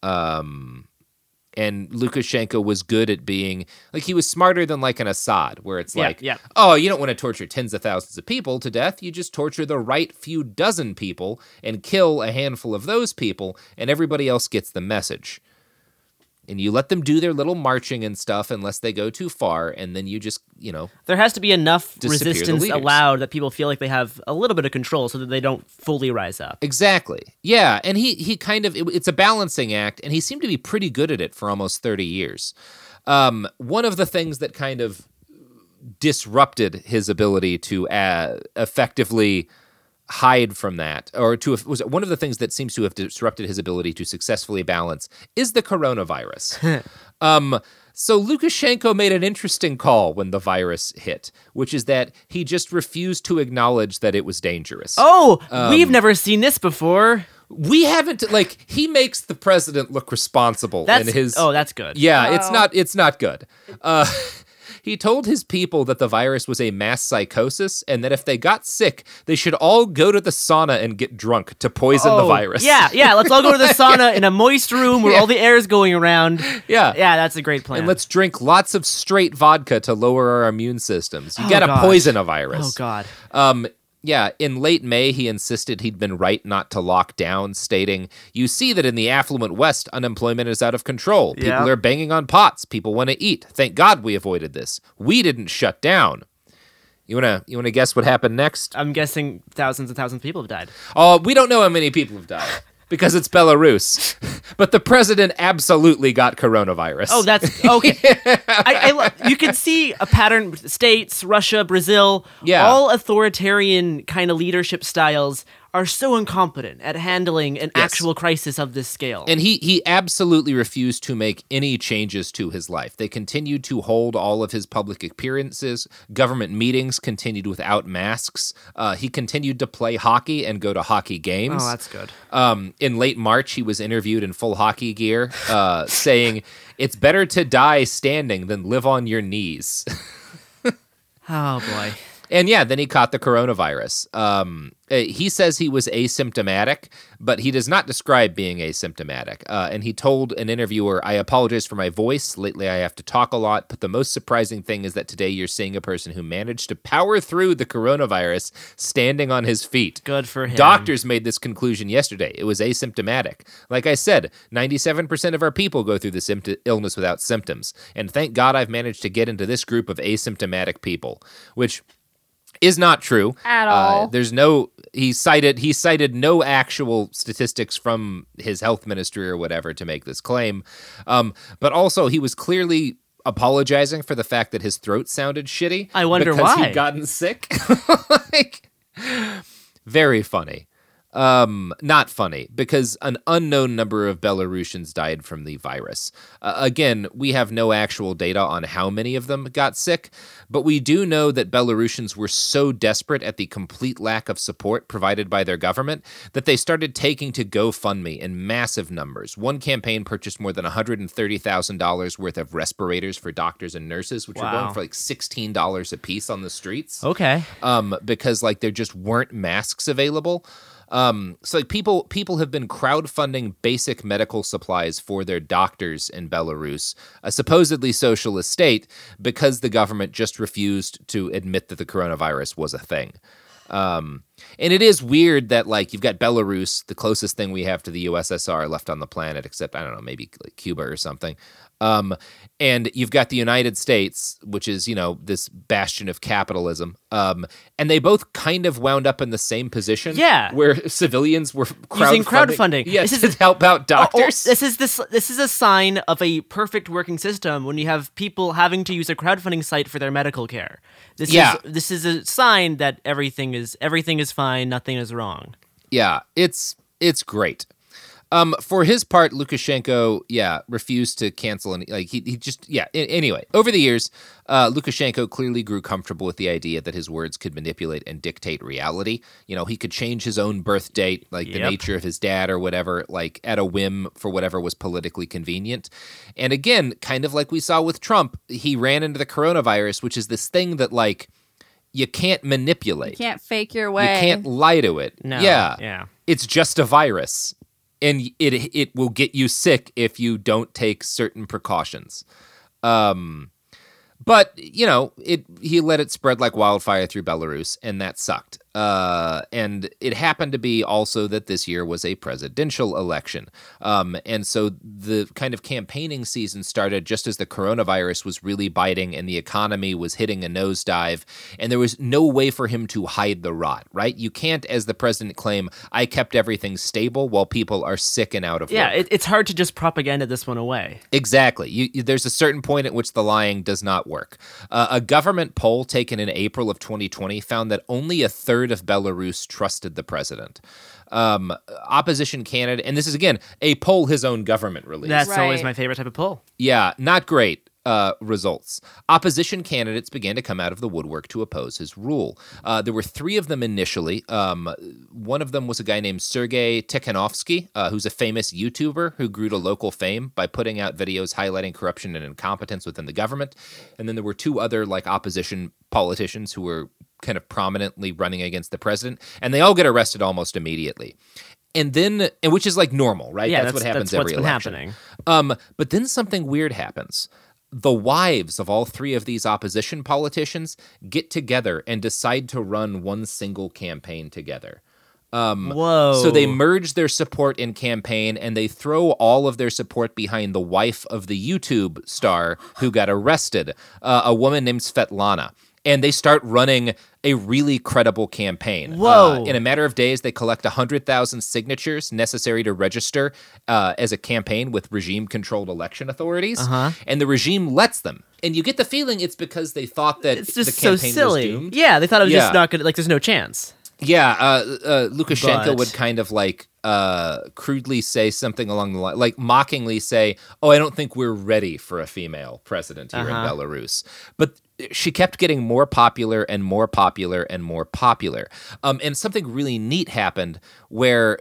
S1: Um, And Lukashenko was good at being, like, he was smarter than, like, an Assad, where it's
S3: Yeah,
S1: like,
S3: yeah.
S1: oh, you don't want to torture tens of thousands of people to death. You just torture the right few dozen people and kill a handful of those people, and everybody else gets the message. And you let them do their little marching and stuff unless they go too far, and then you just, you know,
S3: There has to be enough
S1: Disappear the
S3: resistance
S1: leaders.
S3: allowed that people feel like they have a little bit of control so that they don't fully rise up.
S1: Exactly. Yeah, and he he kind of it, it's a balancing act, and he seemed to be pretty good at it for almost thirty years. Um, one of the things that kind of disrupted his ability to uh, effectively hide from that, or to was one of the things that seems to have disrupted his ability to successfully balance, is the coronavirus. um, So Lukashenko made an interesting call when the virus hit, which is that he just refused to acknowledge that it was dangerous.
S3: Oh,
S1: Um,
S3: we've never seen this before.
S1: We haven't, like, he makes the president look responsible
S3: That's
S1: in his.
S3: oh, that's good.
S1: Yeah, it's
S2: Wow.
S1: not. It's not good. Uh, he told his people that the virus was a mass psychosis and that if they got sick, they should all go to the sauna and get drunk to poison the
S3: Oh,
S1: virus.
S3: Yeah, yeah. Let's all go to the sauna in a moist room where
S1: Yeah.
S3: all the air is going around.
S1: Yeah.
S3: Yeah, that's a great plan.
S1: And let's drink lots of straight vodka to lower our immune systems. You
S3: Oh,
S1: gotta
S3: God.
S1: poison a virus.
S3: Oh, God.
S1: Um, yeah, in late May, he insisted he'd been right not to lock down, stating, "You see that in the affluent West, unemployment is out of control. People
S3: Yeah.
S1: are banging on pots. People want to eat. Thank God we avoided this. We didn't shut down." You wanna you wanna guess what happened next?
S3: I'm guessing thousands and thousands of people have died.
S1: Oh, we don't know how many people have died because it's Belarus, but the president absolutely got coronavirus.
S3: Oh, that's okay. I, I, lo- you can see a pattern. States, Russia, Brazil,
S1: Yeah.
S3: all authoritarian kind of leadership styles are so incompetent at handling an
S1: Yes.
S3: actual crisis of this scale.
S1: And he he absolutely refused to make any changes to his life. They continued to hold all of his public appearances. Government meetings continued without masks. Uh, he continued to play hockey and go to hockey games.
S3: oh, that's good.
S1: Um, in late March, he was interviewed in full hockey gear, uh, saying, "It's better to die standing than live on your knees."
S3: Oh, boy.
S1: And yeah, then he caught the coronavirus. Um, uh, he says he was asymptomatic, but he does not describe being asymptomatic. Uh, and he told an interviewer, "I apologize for my voice. Lately, I have to talk a lot. But the most surprising thing is that today you're seeing a person who managed to power through the coronavirus standing on his feet."
S3: Good for him.
S1: Doctors made this conclusion yesterday. It was asymptomatic. Like I said, ninety-seven percent of our people go through this impt- illness without symptoms. And thank God I've managed to get into this group of asymptomatic people, which is not true
S2: At
S1: Uh,
S2: all.
S1: there's no he cited he cited no actual statistics from his health ministry or whatever to make this claim. Um, but also he was clearly apologizing for the fact that his throat sounded shitty.
S3: I wonder
S1: because
S3: why.
S1: he'd gotten sick. Like, very funny. Um, not funny, because an unknown number of Belarusians died from the virus. Uh, again, we have no actual data on how many of them got sick, but we do know that Belarusians were so desperate at the complete lack of support provided by their government that they started taking to GoFundMe in massive numbers. One campaign purchased more than one hundred thirty thousand dollars worth of respirators for doctors and nurses, which were
S3: Wow.
S1: going for like sixteen dollars a piece on the streets
S3: Okay.
S1: um, because like there just weren't masks available. Um, so like people people have been crowdfunding basic medical supplies for their doctors in Belarus, a supposedly socialist state, because the government just refused to admit that the coronavirus was a thing. Um, and it is weird that like you've got Belarus, the closest thing we have to the U S S R left on the planet, except I don't know, maybe like Cuba or something. Um, and you've got the United States, which is, you know, this bastion of capitalism. Um, and they both kind of wound up in the same position.
S3: Yeah.
S1: Where civilians were crowdfunding.
S3: Using crowdfunding.
S1: Yes,
S3: This
S1: to
S3: is-
S1: help out
S3: Oh,
S1: doctors.
S3: this is this this is a sign of a perfect working system when you have people having to use a crowdfunding site for their medical care. This
S1: Yeah.
S3: is this is a sign that everything is everything is fine, nothing is wrong.
S1: Yeah, it's it's great. Um, for his part, Lukashenko, yeah, refused to cancel any. Like he, he just, yeah. a- Anyway, over the years, uh, Lukashenko clearly grew comfortable with the idea that his words could manipulate and dictate reality. You know, he could change his own birth date, like the
S3: Yep.
S1: nature of his dad or whatever, like at a whim for whatever was politically convenient. And again, kind of like we saw with Trump, he ran into the coronavirus, which is this thing that like you can't manipulate.
S2: You can't fake your
S1: You
S2: way.
S1: can't lie to it.
S3: No.
S1: Yeah.
S3: Yeah.
S1: It's just a virus. And it it will get you sick if you don't take certain precautions. Um, but, you know, it he let it spread like wildfire through Belarus, and that sucked. Uh, and it happened to be also that this year was a presidential election. Um, and so the kind of campaigning season started just as the coronavirus was really biting and the economy was hitting a nosedive. And there was no way for him to hide the rot, right? You can't, as the president, claim, "I kept everything stable while people are sick and out of
S3: Yeah,
S1: work."
S3: it, it's hard to just propaganda this one away.
S1: Exactly. You, you, there's a certain point at which the lying does not work. Uh, a government poll taken in April of twenty twenty found that only a third of Belarus trusted the president. Um, opposition candidate, and this is again a poll his own government released.
S3: That's always
S2: Right.
S3: my favorite type of poll.
S1: Yeah, not great. uh, results. Opposition candidates began to come out of the woodwork to oppose his rule. Uh, there were three of them initially. Um, one of them was a guy named Sergei Tikhanovsky, uh, who's a famous YouTuber who grew to local fame by putting out videos highlighting corruption and incompetence within the government. And then there were two other like opposition politicians who were kind of prominently running against the president, and they all get arrested almost immediately. And then, and which is like normal, right?
S3: Yeah,
S1: that's,
S3: that's
S1: what happens
S3: that's
S1: every
S3: what's been
S1: election.
S3: happening.
S1: Um, but then something weird happens. The wives of all three of these opposition politicians get together and decide to run one single campaign together. Um,
S3: Whoa.
S1: So they merge their support in campaign, and they throw all of their support behind the wife of the YouTube star who got arrested, uh, a woman named Svetlana. And they start running a really credible campaign.
S3: Whoa.
S1: Uh, in a matter of days, they collect one hundred thousand signatures necessary to register uh, as a campaign with regime-controlled election authorities.
S3: Uh-huh.
S1: And the regime lets them. And you get the feeling it's because they thought that
S3: It's just
S1: the
S3: so
S1: campaign
S3: silly.
S1: was doomed.
S3: Yeah, they thought it was
S1: Yeah.
S3: just not good. Like, there's no chance.
S1: Yeah, uh, uh, Lukashenko
S3: But-
S1: would kind of like uh, crudely say something along the line, like mockingly say, "Oh, I don't think we're ready for a female president here
S3: Uh-huh.
S1: in Belarus." But she kept getting more popular and more popular and more popular. Um, and something really neat happened where,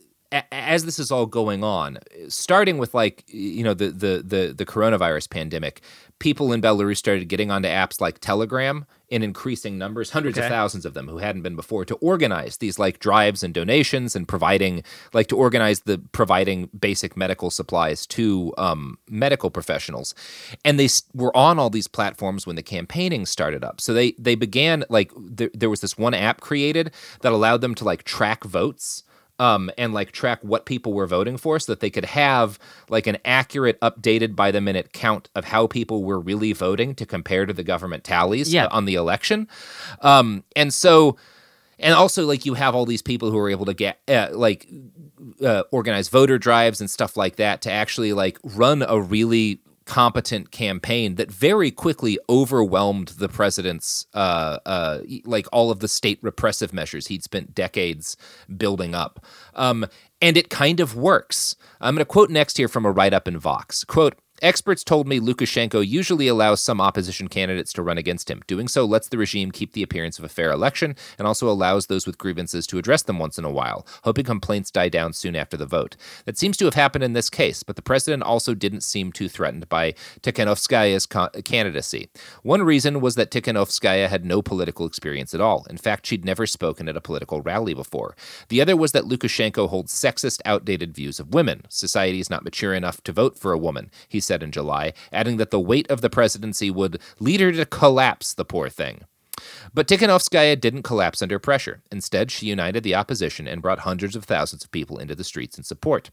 S1: a- as this is all going on, starting with like you know the the the, the coronavirus pandemic, people in Belarus started getting onto apps like Telegram in increasing numbers, hundreds
S3: Okay.
S1: of thousands of them who hadn't been before, to organize these like drives and donations and providing like to organize the providing basic medical supplies to um, medical professionals. And they s- were on all these platforms when the campaigning started up. So they they began like there, there was this one app created that allowed them to like track votes. Um, and like track what people were voting for so that they could have like an accurate, updated by the minute count of how people were really voting to compare to the government tallies
S3: Yeah.
S1: uh, on the election. Um, and so, and also like you have all these people who are able to get uh, like uh, organize voter drives and stuff like that to actually like run a really competent campaign that very quickly overwhelmed the president's uh, uh, like all of the state repressive measures he'd spent decades building up. Um, and it kind of works. I'm going to quote next here from a write-up in Vox. Quote, "Experts told me Lukashenko usually allows some opposition candidates to run against him. Doing so lets the regime keep the appearance of a fair election and also allows those with grievances to address them once in a while, hoping complaints die down soon after the vote. That seems to have happened in this case, but the president also didn't seem too threatened by Tikhanovskaya's co- candidacy. One reason was that Tikhanovskaya had no political experience at all. In fact, she'd never spoken at a political rally before. The other was that Lukashenko holds sexist, outdated views of women. Society is not mature enough to vote for a woman," he said in July, adding that the weight of the presidency would lead her to collapse, the poor thing. But Tikhanovskaya didn't collapse under pressure. Instead, she united the opposition and brought hundreds of thousands of people into the streets in support.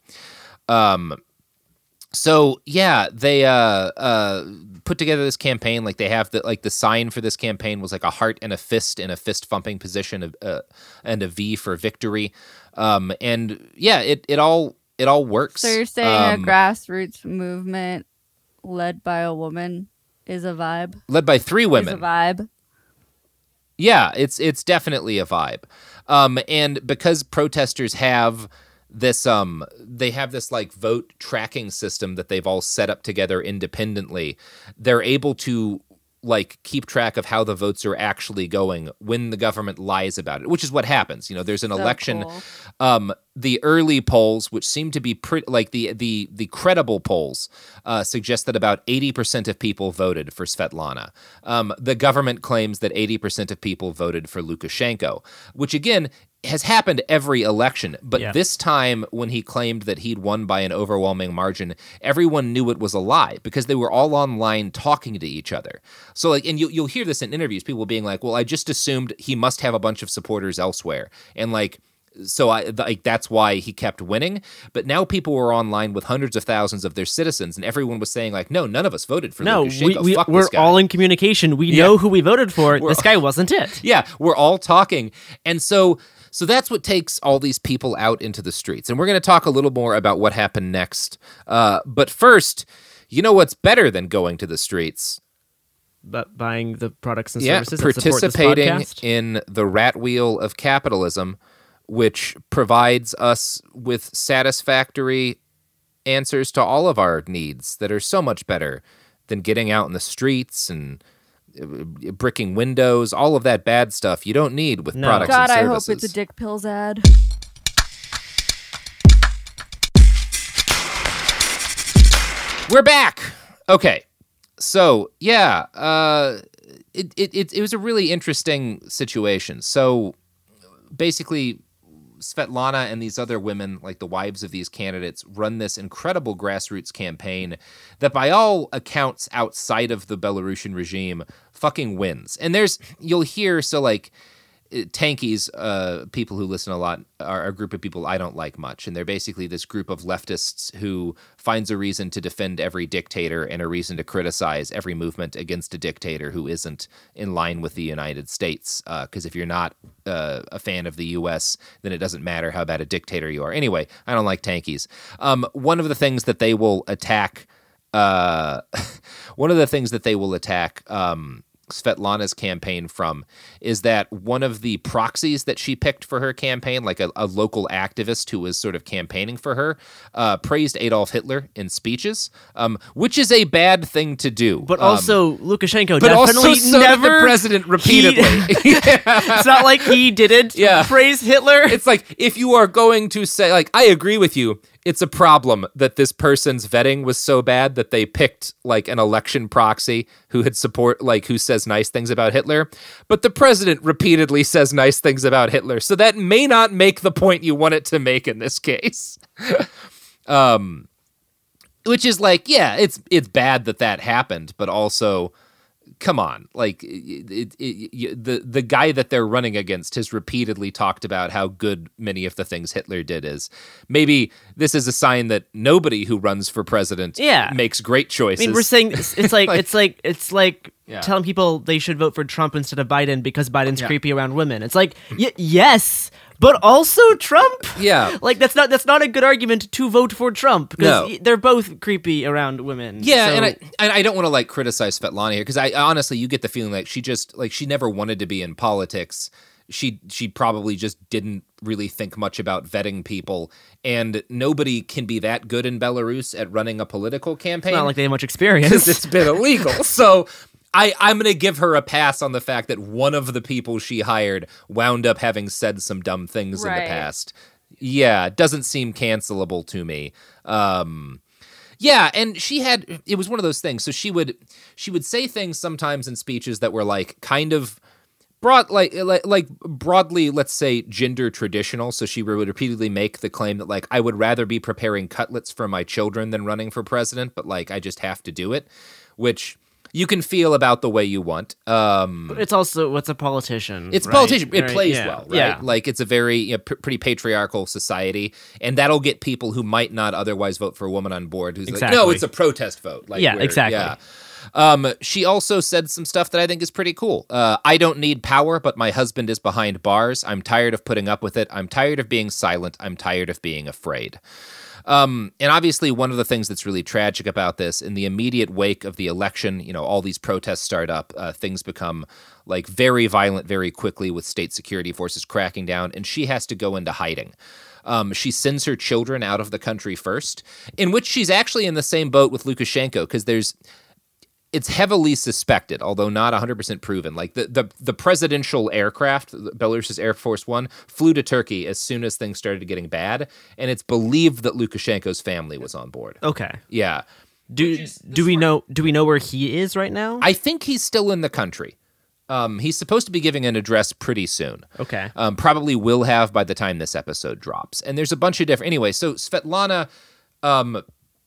S1: Um, so yeah, they uh, uh, put together this campaign. Like they have the like the sign for this campaign was like a heart and a fist in a fist thumping position, of, uh, and a V for victory. Um, and yeah, it it all it all works.
S2: So you're saying
S1: Um,
S2: a grassroots movement led by a woman is a vibe?
S1: led by three women.
S2: Is a vibe?
S1: Yeah, it's it's definitely a vibe. Um, and because protesters have this um they have this like vote tracking system that they've all set up together independently, they're able to like keep track of how the votes are actually going when the government lies about it, which is what happens. You know, there's an
S2: So
S1: election.
S2: cool.
S1: Um, the early polls, which seem to be pretty, like the the the credible polls, uh, suggest that about eighty percent of people voted for Svetlana. Um, the government claims that eighty percent of people voted for Lukashenko, which again has happened every election. But
S3: Yeah.
S1: this time, when he claimed that he'd won by an overwhelming margin, everyone knew it was a lie because they were all online talking to each other. So, like, and you, you'll hear this in interviews, people being like, "Well, I just assumed he must have a bunch of supporters elsewhere," and like. So I like that's why he kept winning. But now people were online with hundreds of thousands of their citizens, and everyone was saying like, "No, none of us voted for
S3: No,
S1: Lukashenko.
S3: we, we,
S1: Fuck
S3: we're
S1: this guy."
S3: all in communication. We
S1: Yeah.
S3: know who we voted for.
S1: We're
S3: This guy wasn't it.
S1: Yeah, we're all talking, and so so that's what takes all these people out into the streets. And we're going to talk a little more about what happened next. Uh, but first, you know what's better than going to the streets?
S3: But buying the products and
S1: Yeah,
S3: services that support this
S1: participating
S3: podcast.
S1: in the rat wheel of capitalism, which provides us with satisfactory answers to all of our needs that are so much better than getting out in the streets and uh, bricking windows, all of that bad stuff you don't need with
S3: No.
S1: products
S2: God,
S1: and
S2: I
S1: services.
S2: hope it's a dick pills ad.
S1: We're back. Okay. So, yeah, uh, it, it, it, it was a really interesting situation. So, basically, Svetlana and these other women, like the wives of these candidates, run this incredible grassroots campaign that, by all accounts outside of the Belarusian regime, fucking wins. And there's, you'll hear, so like, Tankies, uh, people who listen a lot, are a group of people I don't like much. And they're basically this group of leftists who finds a reason to defend every dictator and a reason to criticize every movement against a dictator who isn't in line with the United States. Because uh, if you're not uh, a fan of the U S, then it doesn't matter how bad a dictator you are. Anyway, I don't like Tankies. Um, one of the things that they will attack, uh, one of the things that they will attack, um, Svetlana's campaign from is that one of the proxies that she picked for her campaign, like a, a local activist who was sort of campaigning for her, uh, praised Adolf Hitler in speeches, um, which is a bad thing to do.
S3: But
S1: um,
S3: also, Lukashenko
S1: but
S3: definitely
S1: also so
S3: never...
S1: did the president repeatedly.
S3: He, it's not like he didn't
S1: Yeah.
S3: praise Hitler.
S1: It's like, if you are going to say, like, I agree with you, it's a problem that this person's vetting was so bad that they picked like an election proxy who had support, like who says nice things about Hitler. But the president repeatedly says nice things about Hitler. So that may not make the point you want it to make in this case. um, which is like, yeah, it's, it's bad that that happened, but also, come on, like it, it, it, the the guy that they're running against has repeatedly talked about how good many of the things Hitler did is. Maybe this is a sign that nobody who runs for president
S3: Yeah.
S1: makes great
S3: I
S1: choices.
S3: mean, we're saying it's, it's like,
S1: Like-
S3: it's like it's like
S1: Yeah.
S3: telling people they should vote for Trump instead of Biden because Biden's
S1: Yeah.
S3: creepy around women. It's like y- yes, but also Trump.
S1: Yeah.
S3: like that's not that's not a good argument to vote for Trump because
S1: No.
S3: they're both creepy around women.
S1: Yeah,
S3: So-
S1: and I and I don't want to like criticize Svetlana here because I honestly, you get the feeling like she just like she never wanted to be in politics. She she probably just didn't really think much about vetting people, and nobody can be that good in Belarus at running a political campaign.
S3: it's not like they have much
S1: because
S3: experience.
S1: it's been illegal. So I, I'm going to give her a pass on the fact that one of the people she hired wound up having said some dumb things in
S2: Right.
S1: the past. Yeah, it doesn't seem cancelable to me. Um, yeah, and she had, it was one of those things. So she would, she would say things sometimes in speeches that were like kind of broad, like, like, like broadly, let's say gender traditional. So she would repeatedly make the claim that like, I would rather be preparing cutlets for my children than running for president, but like, I just have to do it, which you can feel about the way you want. Um,
S3: It's also what's a politician.
S1: it's a
S3: right?
S1: politician. It
S3: Right,
S1: plays
S3: yeah,
S1: well, right?
S3: Yeah.
S1: Like it's a very you know, p- pretty patriarchal society, and that'll get people who might not otherwise vote for a woman on board. Who's like, no,
S3: Exactly.
S1: it's a protest vote. Like,
S3: Yeah,
S1: we're-
S3: exactly.
S1: Yeah. Um, she also said some stuff that I think is pretty cool. Uh, I don't need power, but my husband is behind bars. I'm tired of putting up with it. I'm tired of being silent. I'm tired of being afraid. Um, and obviously, one of the things that's really tragic about this, in the immediate wake of the election, you know, all these protests start up, uh, things become like very violent very quickly with state security forces cracking down, and she has to go into hiding. Um, she sends her children out of the country first, in which she's actually in the same boat with Lukashenko, because there's it's heavily suspected, although not one hundred percent proven. Like the, the, the presidential aircraft, Belarus's Air Force One, flew to Turkey as soon as things started getting bad, and it's believed that Lukashenko's family was on board.
S3: Okay.
S1: Yeah.
S3: Do do we know do we know where he is right now?
S1: I think he's still in the country. Um, he's supposed to be giving an address pretty soon.
S3: Okay.
S1: Um, probably will have by the time this episode drops. And there's a bunch of different... Anyway, so Svetlana um,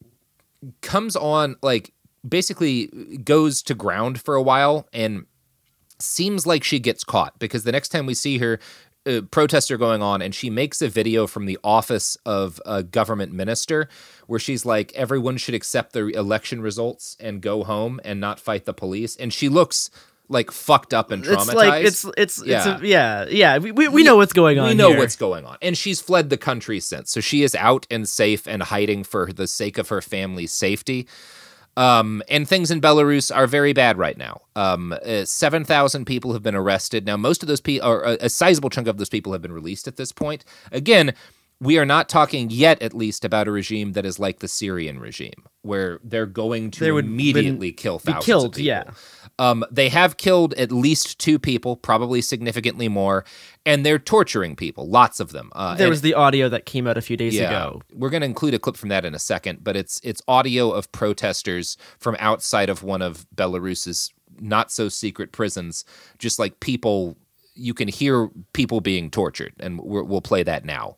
S1: comes on, like, basically goes to ground for a while and seems like she gets caught because the next time we see her, uh, protests are going on and she makes a video from the office of a government minister where she's like, everyone should accept the election results and go home and not fight the police. And she looks like fucked up and traumatized.
S3: It's like it's it's
S1: Yeah.
S3: it's a, yeah yeah we we, we know what's going on.
S1: We know
S3: here.
S1: what's going on. And she's fled the country since. So she is out and safe and hiding for the sake of her family's safety. Um, and things in Belarus are very bad right now. Um, uh, seven thousand people have been arrested. Now, most of those people, or a, a sizable chunk of those people have been released at this point. Again, we are not talking yet, at least, about a regime that is like the Syrian regime, where they're going to
S3: They would
S1: immediately
S3: been-
S1: kill
S3: be
S1: thousands
S3: killed,
S1: of people.
S3: yeah.
S1: Um, they have killed at least two people, probably significantly more, and they're torturing people, lots of them. Uh,
S3: There
S1: and-
S3: was the audio that came out a few days
S1: yeah,
S3: ago.
S1: we're going to include a clip from that in a second, but it's it's audio of protesters from outside of one of Belarus's not so secret prisons, just like people. You can hear people being tortured, and we're, we'll play that now.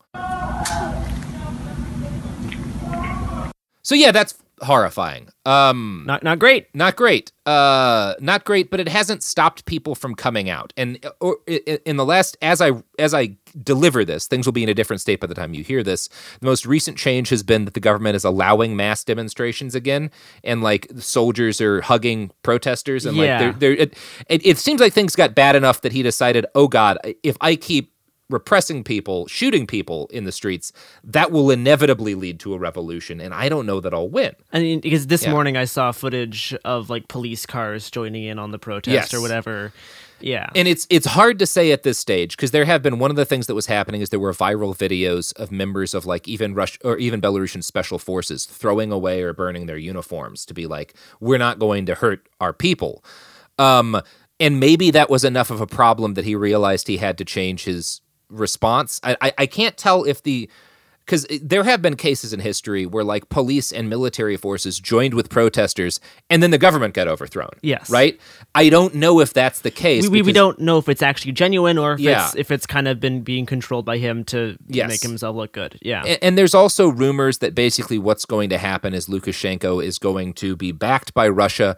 S1: So yeah, that's horrifying. Um,
S3: Not not great.
S1: not great. Uh, not great, but it hasn't stopped people from coming out. And or, i- in the last, as I as I deliver this, things will be in a different state by the time you hear this. The most recent change has been that the government is allowing mass demonstrations again, and like soldiers are hugging protesters, and
S3: Yeah.
S1: like they're, they're it, it. It seems like things got bad enough that he decided, oh God, if I keep repressing people, shooting people in the streets, that will inevitably lead to a revolution, and I don't know that I'll win.
S3: I mean, because this
S1: Yeah.
S3: morning I saw footage of like police cars joining in on the protest
S1: Yes.
S3: or whatever. Yeah.
S1: And it's it's hard to say at this stage because there have been one of the things that was happening is there were viral videos of members of like even Rush or even Belarusian special forces throwing away or burning their uniforms to be like, we're not going to hurt our people. Um, and maybe that was enough of a problem that he realized he had to change his response. I I, I can't tell if the because there have been cases in history where like police and military forces joined with protesters and then the government got overthrown.
S3: Yes.
S1: Right? I don't know if that's the case.
S3: we, we, we
S1: because-
S3: don't know if it's actually genuine or if
S1: Yeah.
S3: it's if it's kind of been being controlled by him to
S1: Yes.
S3: make himself look good. Yeah.
S1: And, and there's also rumors that basically what's going to happen is Lukashenko is going to be backed by Russia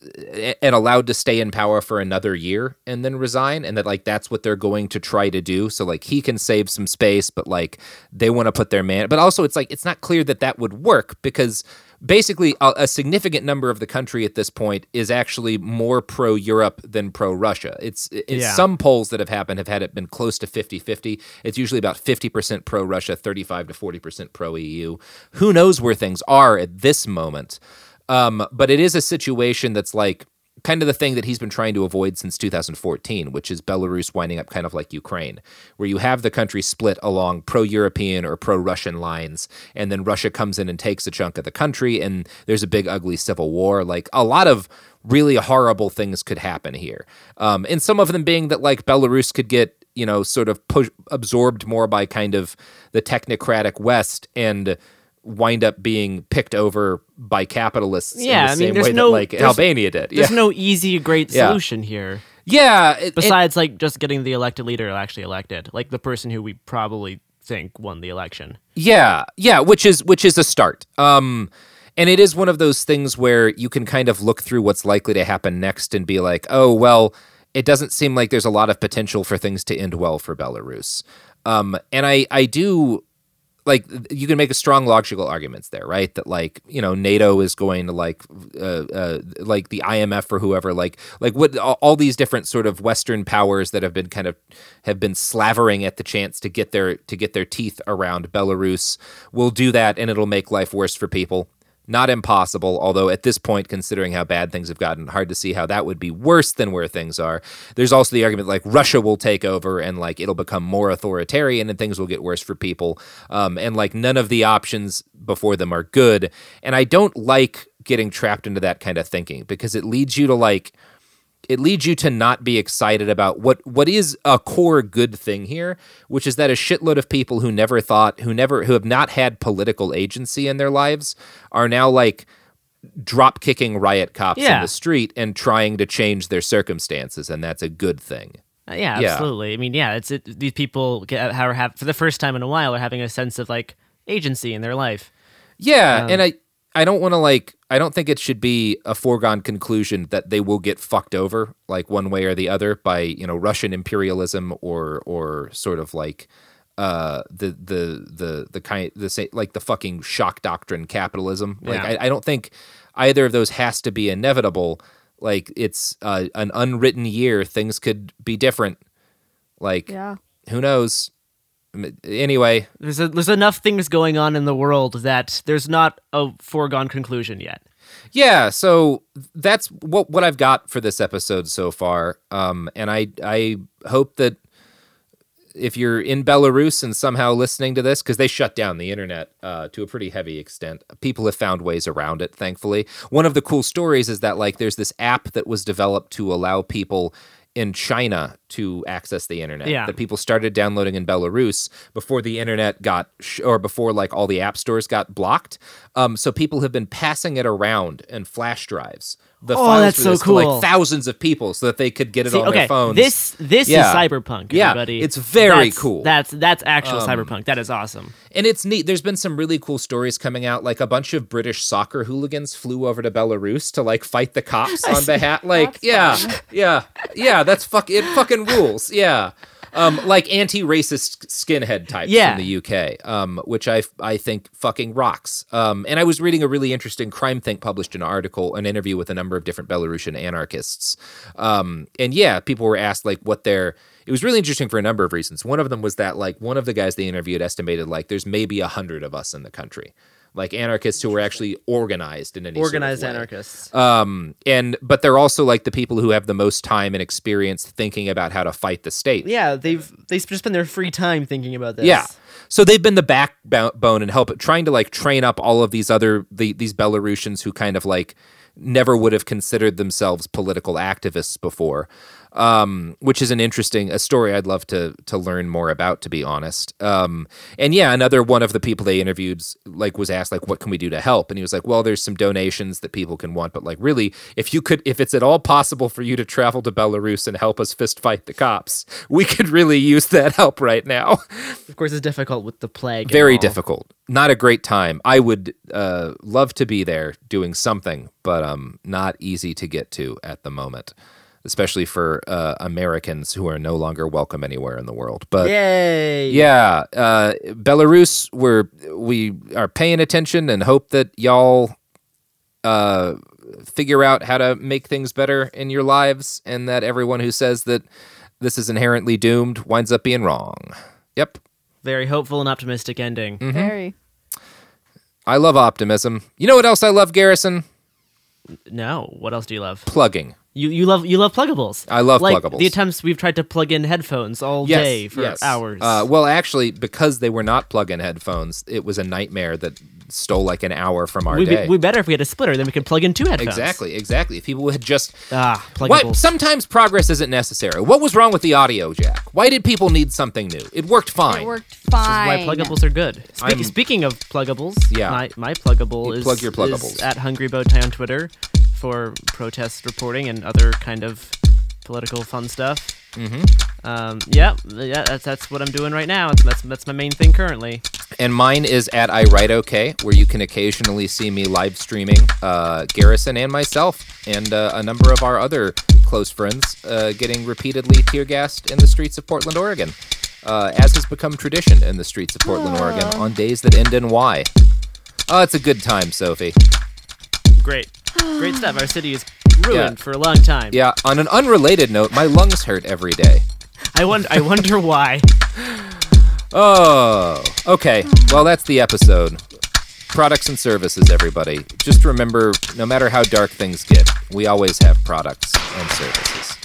S1: and allowed to stay in power for another year and then resign, and that like that's what they're going to try to do. So like he can save some space, but like they want to put their man. But also it's like it's not clear that that would work because basically a, a significant number of the country at this point is actually more pro-Europe than pro-Russia. It's, it's
S3: Yeah.
S1: some polls that have happened have had it been close to fifty-fifty. It's usually about fifty percent pro-Russia, thirty-five to forty percent pro-E U. Who knows where things are at this moment? Um, but it is a situation that's like kind of the thing that he's been trying to avoid since two thousand fourteen, which is Belarus winding up kind of like Ukraine, where you have the country split along pro-European or pro-Russian lines, and then Russia comes in and takes a chunk of the country, and there's a big, ugly civil war. Like a lot of really horrible things could happen here. Um, and some of them being that like Belarus could get, you know, sort of push, absorbed more by kind of the technocratic West and wind up being picked over by capitalists
S3: Yeah,
S1: in the
S3: I mean,
S1: same
S3: there's
S1: way
S3: no-
S1: that like
S3: there's-
S1: Albania did.
S3: There's
S1: yeah.
S3: no easy, great
S1: Yeah.
S3: solution here.
S1: yeah. it- it-
S3: Besides, like, just getting the elected leader actually elected. Like, the person who we probably think won the election.
S1: yeah, yeah, which is which is a start. Um, and it is one of those things where you can kind of look through what's likely to happen next and be like, oh well, it doesn't seem like there's a lot of potential for things to end well for Belarus. Um, and I I do. Like you can make a strong logical arguments there, right? That like you know NATO is going to like uh, uh, like the I M F or whoever, like like what all, all these different sort of Western powers that have been kind of have been slavering at the chance to get their to get their teeth around Belarus will do that, and it'll make life worse for people. Not impossible, although at this point, considering how bad things have gotten, hard to see how that would be worse than where things are. There's also the argument like Russia will take over and like it'll become more authoritarian and things will get worse for people. Um, and like none of the options before them are good. And I don't like getting trapped into that kind of thinking because it leads you to like, it leads you to not be excited about what what is a core good thing here, which is that a shitload of people who never thought, who never, who have not had political agency in their lives are now like drop kicking riot cops in
S3: Yeah.
S1: the street and trying to change their circumstances, and that's a good thing.
S3: Uh, yeah,
S1: Yeah.
S3: absolutely. I mean, yeah, it's it, these people get have, have for the first time in a while are having a sense of like agency in their life.
S1: Yeah,
S3: Um,
S1: and I I don't want to like I don't think it should be a foregone conclusion that they will get fucked over like one way or the other by, you know, Russian imperialism or or sort of like uh the the the the kind the say like the fucking shock doctrine capitalism. Like
S3: Yeah.
S1: I, I don't think either of those has to be inevitable. Like it's uh, an unwritten year, things could be different. Like
S2: Yeah.
S1: who knows? Anyway,
S3: There's a, there's enough things going on in the world that there's not a foregone conclusion yet.
S1: yeah, so that's what what I've got for this episode so far. Um, and I I hope that if you're in Belarus and somehow listening to this, because they shut down the internet uh, to a pretty heavy extent, people have found ways around it, thankfully. One of the cool stories is that like there's this app that was developed to allow people in China to access the internet
S3: Yeah.
S1: that people started downloading in Belarus before the internet got sh- or before like all the app stores got blocked. Um, so people have been passing it around in flash drives. The
S3: Oh,
S1: files
S3: that's
S1: for
S3: so
S1: this to,
S3: cool.
S1: like thousands of people so that they could get it
S3: See,
S1: on
S3: okay,
S1: their phones.
S3: this this
S1: Yeah.
S3: is cyberpunk.
S1: Yeah,
S3: Everybody.
S1: it's very
S3: That's-
S1: cool.
S3: That's that's actual
S1: Um,
S3: cyberpunk. That is awesome.
S1: And it's neat. There's been some really cool stories coming out. Like a bunch of British soccer hooligans flew over to Belarus to like fight the cops on behalf. Like,
S2: That's
S1: yeah,
S2: fun.
S1: yeah, yeah. That's fuck. It fucking rules. Yeah. Um, like anti-racist skinhead types
S3: Yeah.
S1: in the U K, um, which I I think fucking rocks. Um, and I was reading a really interesting Crime Think published an article, an interview with a number of different Belarusian anarchists. Um, and yeah, people were asked like what their. It was really interesting for a number of reasons. One of them was that like one of the guys they interviewed estimated like there's maybe a hundred of us in the country, like anarchists who were actually organized in any
S3: Organized
S1: sort of way.
S3: anarchists.
S1: Um, and but they're also like the people who have the most time and experience thinking about how to fight the state.
S3: Yeah, they've they just spend their free time thinking about this.
S1: Yeah. So they've been the backbone and help trying to like train up all of these other the, these Belarusians who kind of like never would have considered themselves political activists before. Um, which is an interesting a story I'd love to to learn more about, to be honest. Um, and yeah, another one of the people they interviewed like was asked like, what can we do to help? And he was like, well, there's some donations that people can want, but like really, if you could, if it's at all possible for you to travel to Belarus and help us fist fight the cops, we could really use that help right now.
S3: Of course, it's difficult with the plague. and
S1: Very
S3: all.
S1: difficult. Not a great time. I would uh, love to be there doing something, but um, not easy to get to at the moment, especially for uh, Americans who are no longer welcome anywhere in the world. But
S3: Yay!
S1: yeah, uh, Belarus, we're we are paying attention and hope that y'all uh, figure out how to make things better in your lives, and that everyone who says that this is inherently doomed winds up being wrong. Yep.
S3: Very hopeful and optimistic ending.
S1: Mm-hmm.
S2: Very.
S1: I love optimism. You know what else I love, Garrison?
S3: No, what else do you love?
S1: Plugging.
S3: You you love you love pluggables.
S1: I love
S3: like
S1: pluggables.
S3: The attempts we've tried to plug in headphones all
S1: Yes,
S3: day for
S1: yes.
S3: hours.
S1: Uh, well, actually, because they were not plug-in headphones, it was a nightmare that stole like an hour from our
S3: we
S1: day.
S3: we better if we had a splitter, then we could plug in two headphones.
S1: Exactly, exactly. If people had just
S3: Ah,
S1: Why,
S3: pluggables.
S1: sometimes progress isn't necessary. What was wrong with the audio jack? Why did people need something new? It worked fine.
S2: It worked
S3: This is why
S2: fine.
S3: pluggables are good. Spe-
S1: I'm-
S3: speaking of pluggables,
S1: Yeah.
S3: my, my pluggable
S1: You
S3: is,
S1: plug your
S3: is
S1: pluggables.
S3: at Hungry Bowtie on Twitter for protest reporting and other kind of political fun stuff.
S1: Mm-hmm.
S3: Um, yeah, yeah, that's that's what I'm doing right now. That's that's, that's my main thing currently.
S1: And mine is at I Write Okay, where you can occasionally see me live streaming uh, Garrison and myself and uh, a number of our other close friends uh, getting repeatedly tear gassed in the streets of Portland, Oregon, uh, as has become tradition in the streets of Portland, Oregon, on days that end in Y. Oh, it's a good time, Sophie.
S3: Great, great stuff. Our city is ruined
S1: Yeah.
S3: for a long time.
S1: Yeah, on an unrelated note, my lungs hurt every day.
S3: I wonder. I wonder why.
S1: Oh, okay. Well, that's the episode. Products and services, everybody. Just remember, no matter how dark things get, we always have products and services.